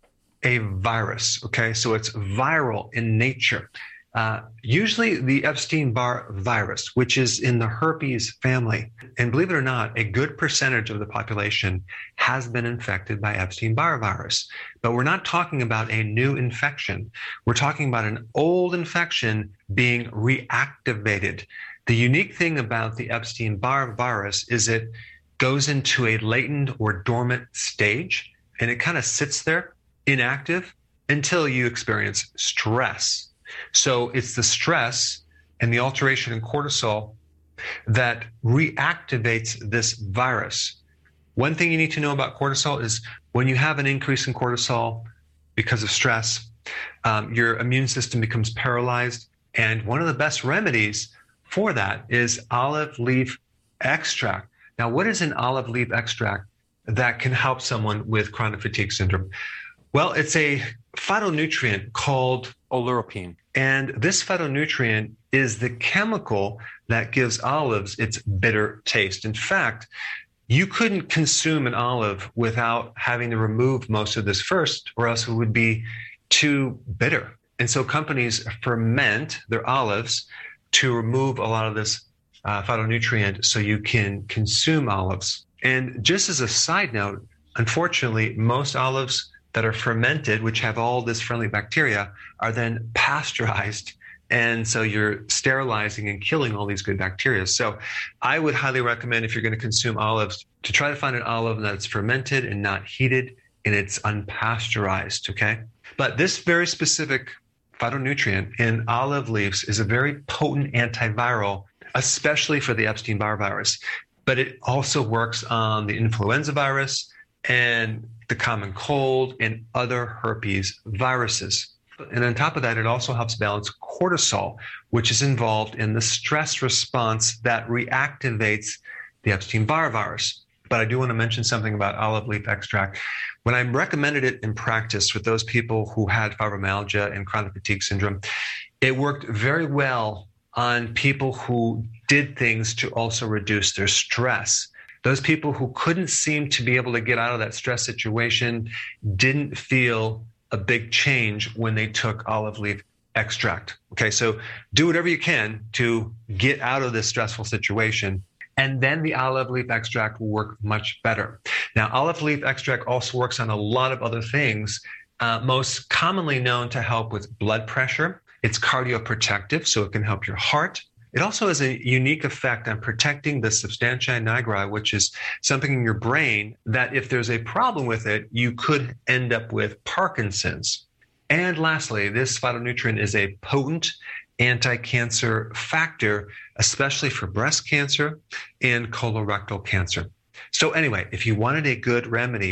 a virus, okay? So it's viral in nature. Uh, usually the Epstein-Barr virus, which is in the herpes family. And believe it or not, a good percentage of the population has been infected by Epstein-Barr virus. But we're not talking about a new infection. We're talking about an old infection being reactivated. The unique thing about the Epstein-Barr virus is it goes into a latent or dormant stage, and it kind of sits there inactive until you experience stress. So it's the stress and the alteration in cortisol that reactivates this virus. One thing you need to know about cortisol is when you have an increase in cortisol because of stress, um, your immune system becomes paralyzed. And one of the best remedies for that is olive leaf extract. Now, what is an olive leaf extract that can help someone with chronic fatigue syndrome? Well, it's a phytonutrient called oleuropein. And this phytonutrient is the chemical that gives olives its bitter taste. In fact, you couldn't consume an olive without having to remove most of this first, or else it would be too bitter. And so companies ferment their olives to remove a lot of this uh, phytonutrient so you can consume olives. And just as a side note, unfortunately, most olives that are fermented, which have all this friendly bacteria, are then pasteurized. And so you're sterilizing and killing all these good bacteria. So I would highly recommend, if you're going to consume olives, to try to find an olive that's fermented and not heated and it's unpasteurized, okay? But this very specific phytonutrient in olive leaves is a very potent antiviral, especially for the Epstein-Barr virus. But it also works on the influenza virus and the common cold and other herpes viruses. And on top of that, it also helps balance cortisol, which is involved in the stress response that reactivates the Epstein-Barr virus. But I do want to mention something about olive leaf extract. When I recommended it in practice with those people who had fibromyalgia and chronic fatigue syndrome, it worked very well on people who did things to also reduce their stress. Those people who couldn't seem to be able to get out of that stress situation didn't feel a big change when they took olive leaf extract. Okay, so do whatever you can to get out of this stressful situation, and then the olive leaf extract will work much better. Now, olive leaf extract also works on a lot of other things, uh, most commonly known to help with blood pressure. It's cardioprotective, so it can help your heart. It also has a unique effect on protecting the substantia nigra, which is something in your brain that if there's a problem with it, you could end up with Parkinson's. And lastly, this phytonutrient is a potent anti-cancer factor, especially for breast cancer and colorectal cancer. So anyway, if you wanted a good remedy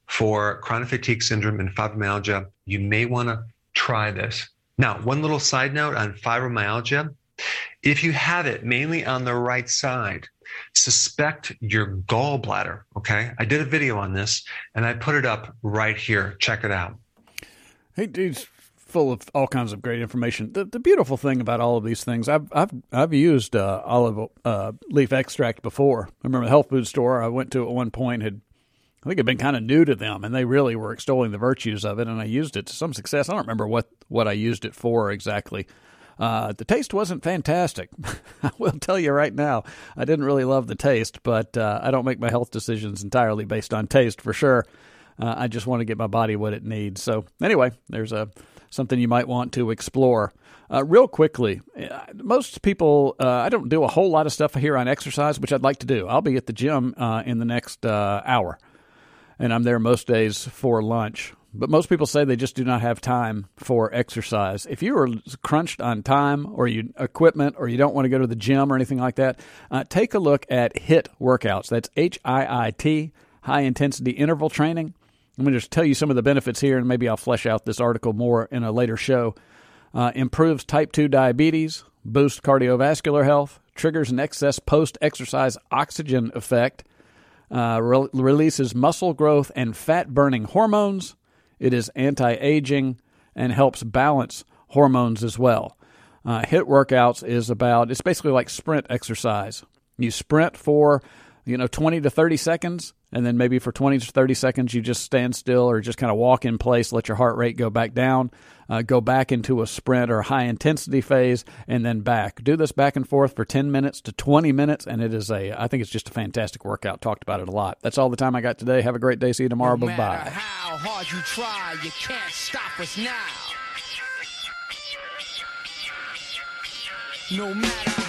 for chronic fatigue syndrome and fibromyalgia, you may want to try this. Now, one little side note on fibromyalgia. If you have it mainly on the right side, suspect your gallbladder, okay? I did a video on this, and I put it up right here. Check it out. Hey, dude's full of all kinds of great information. The, the beautiful thing about all of these things, I've I've I've used uh, olive uh, leaf extract before. I remember the health food store I went to at one point had, I think it had been kind of new to them, and they really were extolling the virtues of it, and I used it to some success. I don't remember what, what I used it for exactly. Uh, the taste wasn't fantastic. I will tell you right now, I didn't really love the taste, but uh, I don't make my health decisions entirely based on taste for sure. Uh, I just want to get my body what it needs. So anyway, there's a something you might want to explore. Uh, real quickly, most people, uh, I don't do a whole lot of stuff here on exercise, which I'd like to do. I'll be at the gym uh, in the next uh, hour, and I'm there most days for lunch. But most people say they just do not have time for exercise. If you are crunched on time or you equipment or you don't want to go to the gym or anything like that, uh, take a look at HIIT workouts. That's H I I T, high-intensity interval training. I'm going to just tell you some of the benefits here, and maybe I'll flesh out this article more in a later show. Uh, improves type two diabetes, boosts cardiovascular health, triggers an excess post-exercise oxygen effect, uh, re- releases muscle growth and fat-burning hormones. It is anti-aging and helps balance hormones as well. Uh, HIIT workouts is about, it's basically like sprint exercise. You sprint for, you know, twenty to thirty seconds, and then maybe for twenty to thirty seconds you just stand still or just kind of walk in place, let your heart rate go back down, uh, go back into a sprint or high-intensity phase, and then back. Do this back and forth for ten minutes to twenty minutes, and it is a, I think it's just a fantastic workout. Talked about it a lot. That's all the time I got today. Have a great day. See you tomorrow. No Bye-bye. matter how hard you try, you can't stop us now. No matter